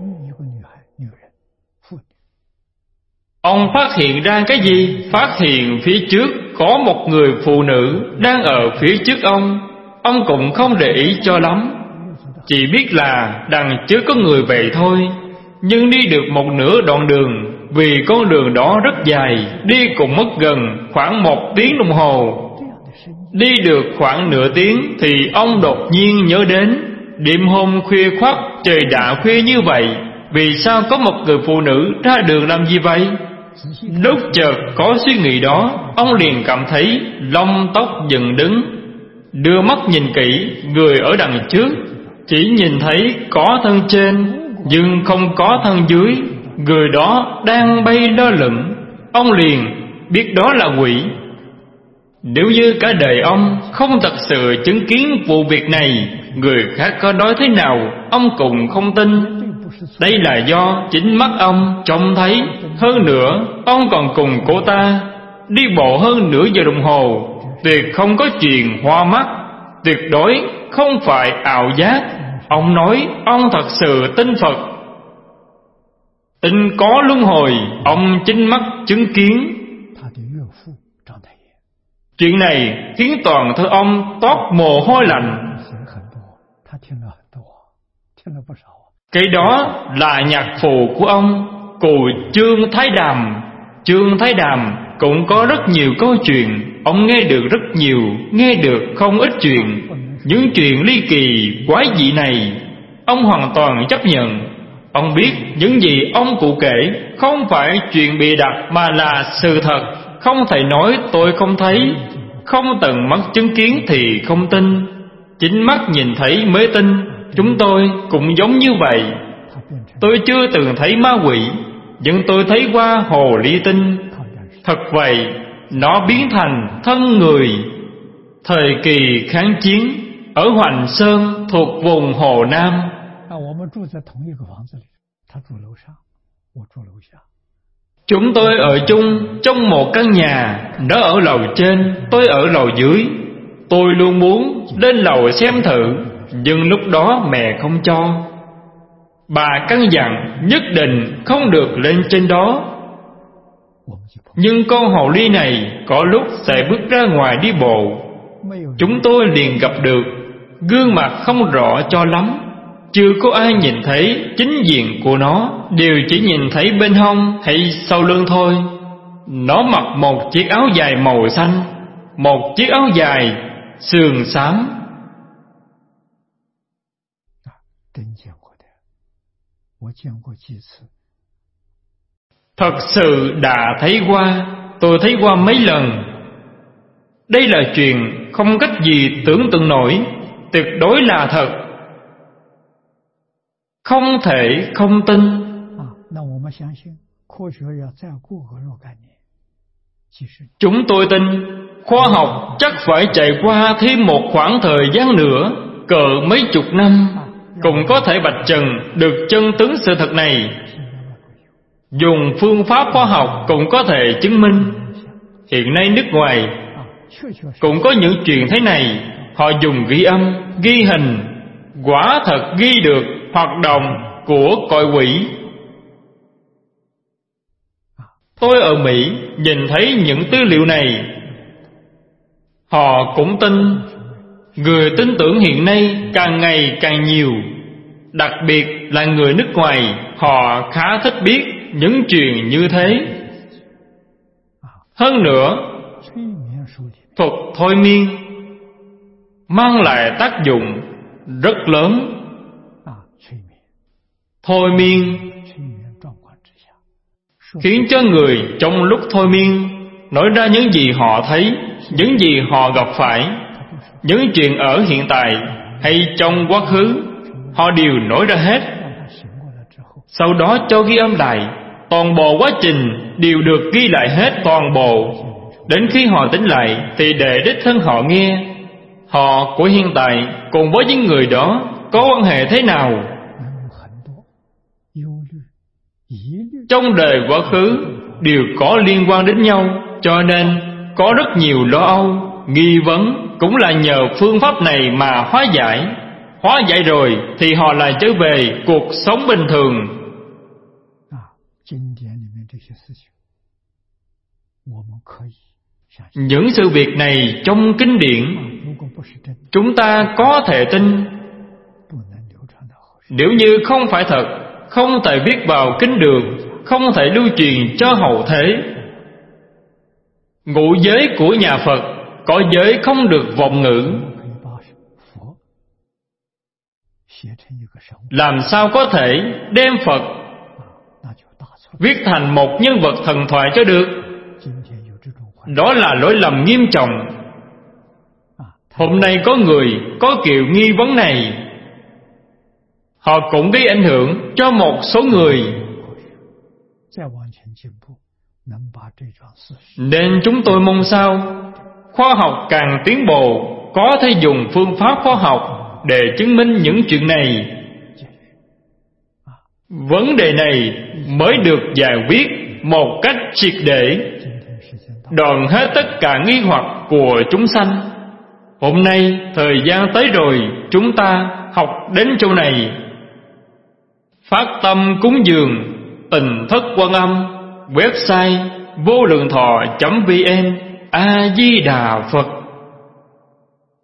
S1: Ông phát hiện ra cái gì? Phát hiện phía trước có một người phụ nữ đang ở phía trước ông. Ông cũng không để ý cho lắm, chỉ biết là đằng trước có người vậy thôi. Nhưng đi được một nửa đoạn đường, vì con đường đó rất dài, đi cũng mất gần khoảng một tiếng đồng hồ. Đi được khoảng nửa tiếng thì ông đột nhiên nhớ đến, đêm hôm khuya khoắt, trời đã khuya như vậy, vì sao có một người phụ nữ ra đường làm gì vậy? Lúc chợt có suy nghĩ đó, ông liền cảm thấy lông tóc dựng đứng. Đưa mắt nhìn kỹ, người ở đằng trước chỉ nhìn thấy có thân trên nhưng không có thân dưới. Người đó đang bay lơ lửng. Ông liền biết đó là quỷ. Nếu như cả đời ông không thật sự chứng kiến vụ việc này, người khác có nói thế nào ông cũng không tin. Đây là do chính mắt ông trông thấy. Hơn nữa, ông còn cùng cô ta đi bộ hơn nửa giờ đồng hồ. Tuyệt không có chuyện hoa mắt, tuyệt đối không phải ảo giác. Ông nói ông thật sự tin Phật, tin có luân hồi. Ông chính mắt chứng kiến. Chuyện này khiến toàn thân ông toát mồ hôi lạnh. Cái đó là nhạc phụ của ông, cụ Trương Thái Đàm. Trương Thái Đàm cũng có rất nhiều câu chuyện. Ông nghe được rất nhiều, nghe được không ít chuyện. Những chuyện ly kỳ quái dị này ông hoàn toàn chấp nhận. Ông biết những gì ông cụ kể không phải chuyện bịa đặt mà là sự thật. Không thể nói tôi không thấy, không tận mắt chứng kiến thì không tin. Chính mắt nhìn thấy mới tin. Chúng tôi cũng giống như vậy. Tôi chưa từng thấy ma quỷ, nhưng tôi thấy qua hồ ly tinh. Thật vậy, nó biến thành thân người. Thời kỳ kháng chiến, ở Hoành Sơn thuộc vùng Hồ Nam. Chúng tôi ở chung trong một căn nhà. Nó ở lầu trên, tôi ở lầu dưới. Tôi luôn muốn lên lầu xem thử, nhưng lúc đó mẹ không cho. Bà căn dặn nhất định không được lên trên đó. Nhưng con hồ ly này có lúc sẽ bước ra ngoài đi bộ. Chúng tôi liền gặp được. Gương mặt không rõ cho lắm, chưa có ai nhìn thấy chính diện của nó, đều chỉ nhìn thấy bên hông hay sau lưng thôi. Nó mặc một chiếc áo dài màu xanh, một chiếc áo dài sườn xám. Thật sự đã thấy qua, tôi thấy qua mấy lần. Đây là chuyện không cách gì tưởng tượng nổi, tuyệt đối là thật, không thể không tin. Chúng tôi tin khoa học chắc phải trải qua thêm một khoảng thời gian nữa, cỡ mấy chục năm, cũng có thể vạch trần được chân tướng sự thật này. Dùng phương pháp khoa học cũng có thể chứng minh. Hiện nay nước ngoài cũng có những chuyện thế này. Họ dùng ghi âm, ghi hình, quả thật ghi được hoạt động của cõi quỷ. Tôi ở Mỹ nhìn thấy những tư liệu này, họ cũng tin. Người tin tưởng hiện nay càng ngày càng nhiều, đặc biệt là người nước ngoài. Họ khá thích biết những chuyện như thế. Hơn nữa, thuật thôi miên mang lại tác dụng rất lớn. Thôi miên khiến cho người trong lúc thôi miên nói ra những gì họ thấy, những gì họ gặp phải, những chuyện ở hiện tại hay trong quá khứ, họ đều nói ra hết. Sau đó cho ghi âm lại. Toàn bộ quá trình đều được ghi lại hết toàn bộ. Đến khi họ tỉnh lại thì để đích thân họ nghe. Họ của hiện tại cùng với những người đó có quan hệ thế nào? Trong đời quá khứ đều có liên quan đến nhau, cho nên có rất nhiều lo âu, nghi vấn cũng là nhờ phương pháp này mà hóa giải. Hóa giải rồi thì họ lại trở về cuộc sống bình thường. Những sự việc này trong kinh điển chúng ta có thể tin. Nếu như không phải thật, không thể viết vào kinh đường, không thể lưu truyền cho hậu thế. Ngũ giới của nhà Phật có giới không được vọng ngữ. Làm sao có thể đem Phật viết thành một nhân vật thần thoại cho được? Đó là lỗi lầm nghiêm trọng. Hôm nay có người có kiểu nghi vấn này, họ cũng gây ảnh hưởng cho một số người. Nên chúng tôi mong sao khoa học càng tiến bộ, có thể dùng phương pháp khoa học để chứng minh những chuyện này. Vấn đề này mới được giải quyết một cách triệt để, đoạn hết tất cả nghi hoặc của chúng sanh. Hôm nay thời gian tới rồi, chúng ta học đến chỗ này. Phát tâm cúng dường Tỉnh Thất Quan Âm. Website vô lượng thọ chấm vn. A Di Đà Phật.